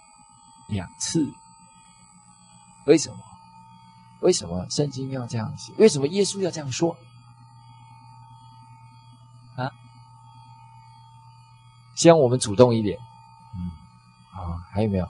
A: 2次？为什么？为什么圣经要这样写？为什么耶稣要这样说？希望我们主动一点。还有没有？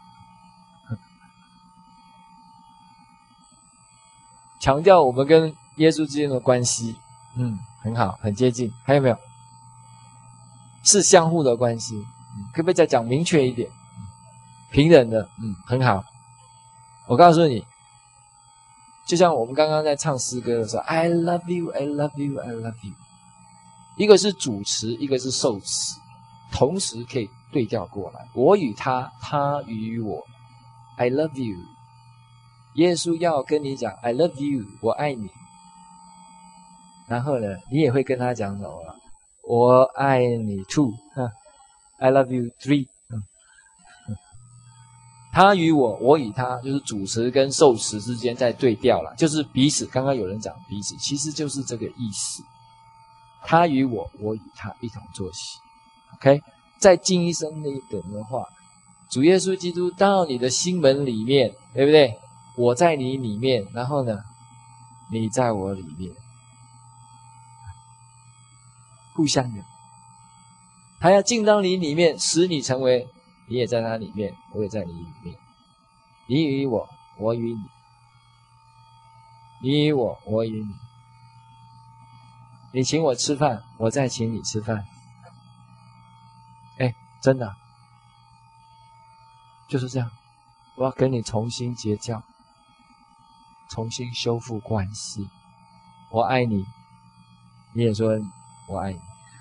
A: 强调我们跟耶稣之间的关系，很好，很接近。还有没有？是相互的关系，可不可以再讲明确一点？平等的，很好。我告诉你，就像我们刚刚在唱诗歌的时候 ，I love you, I love you, I love you， 一个是主词，一个是受词，同时可以对调过来。我与他，他与我 ，I love you。耶稣要跟你讲 I love you， 我爱你。然后呢，你也会跟他讲什么？我爱你 too， I love you 3。他与我，我与他，就是主词跟受词之间在对调了，就是彼此。刚刚有人讲彼此，其实就是这个意思。他与我，我与他一同坐席。OK， 再近一深一点的话，主耶稣基督到你的心门里面，对不对？我在你里面，然后呢，你在我里面。互相的，他要进到你里面，使你成为，你也在他里面，我也在你里面，你与我，我与你，你与我，我与你，你请我吃饭，我再请你吃饭。真的就是这样，我要跟你重新结交，重新修复关系。我爱你，你也说我爱你，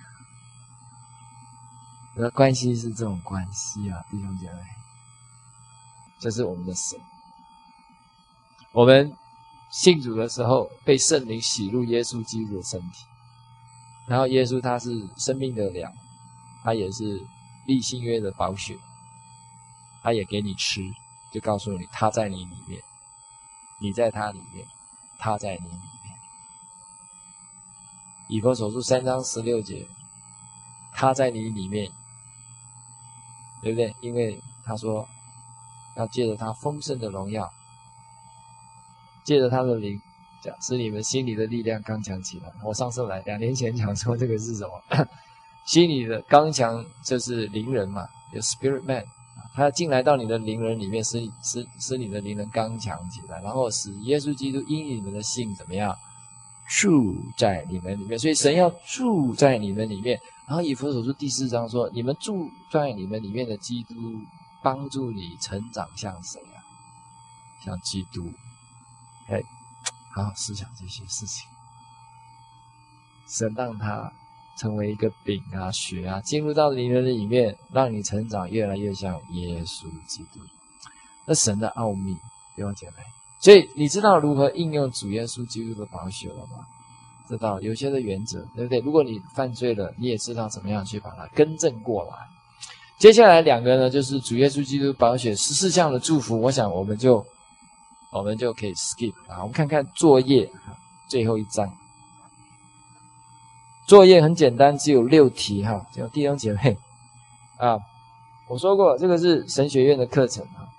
A: 我的关系是这种关系弟兄姐妹，这是我们的神。我们信主的时候，被圣灵洗入耶稣基督的身体，然后耶稣他是生命的粮，他也是立新约的宝血，他也给你吃，就告诉你他在你里面，你在他里面，他在你里面。以弗所书3章16节，他在你里面，对不对？因为他说要借着他丰盛的荣耀，借着他的灵，使你们心里的力量刚强起来。我上次2年前讲说这个是什么？心里的刚强就是灵人嘛，有 spirit man， 他要进来到你的灵人里面，使你的灵人刚强起来，然后使耶稣基督因你们的信怎么样住在你们里面，所以神要住在你们里面。然后以弗所书第4章说，你们住在你们里面的基督帮助你成长像谁啊？像基督。好好思想这些事情。神让他成为一个饼啊血啊，进入到你们的里面，让你成长越来越像耶稣基督。那神的奥秘，弟兄姐妹，所以你知道如何应用主耶稣基督的宝血了吗？知道有些的原则，对不对？如果你犯罪了，你也知道怎么样去把它更正过来。接下来2个呢，就是主耶稣基督宝血14项的祝福，我想我们就可以 skip 啊。我们看看作业，最后一章。作业很简单，只有6题哈。弟兄姐妹啊，我说过这个是神学院的课程啊。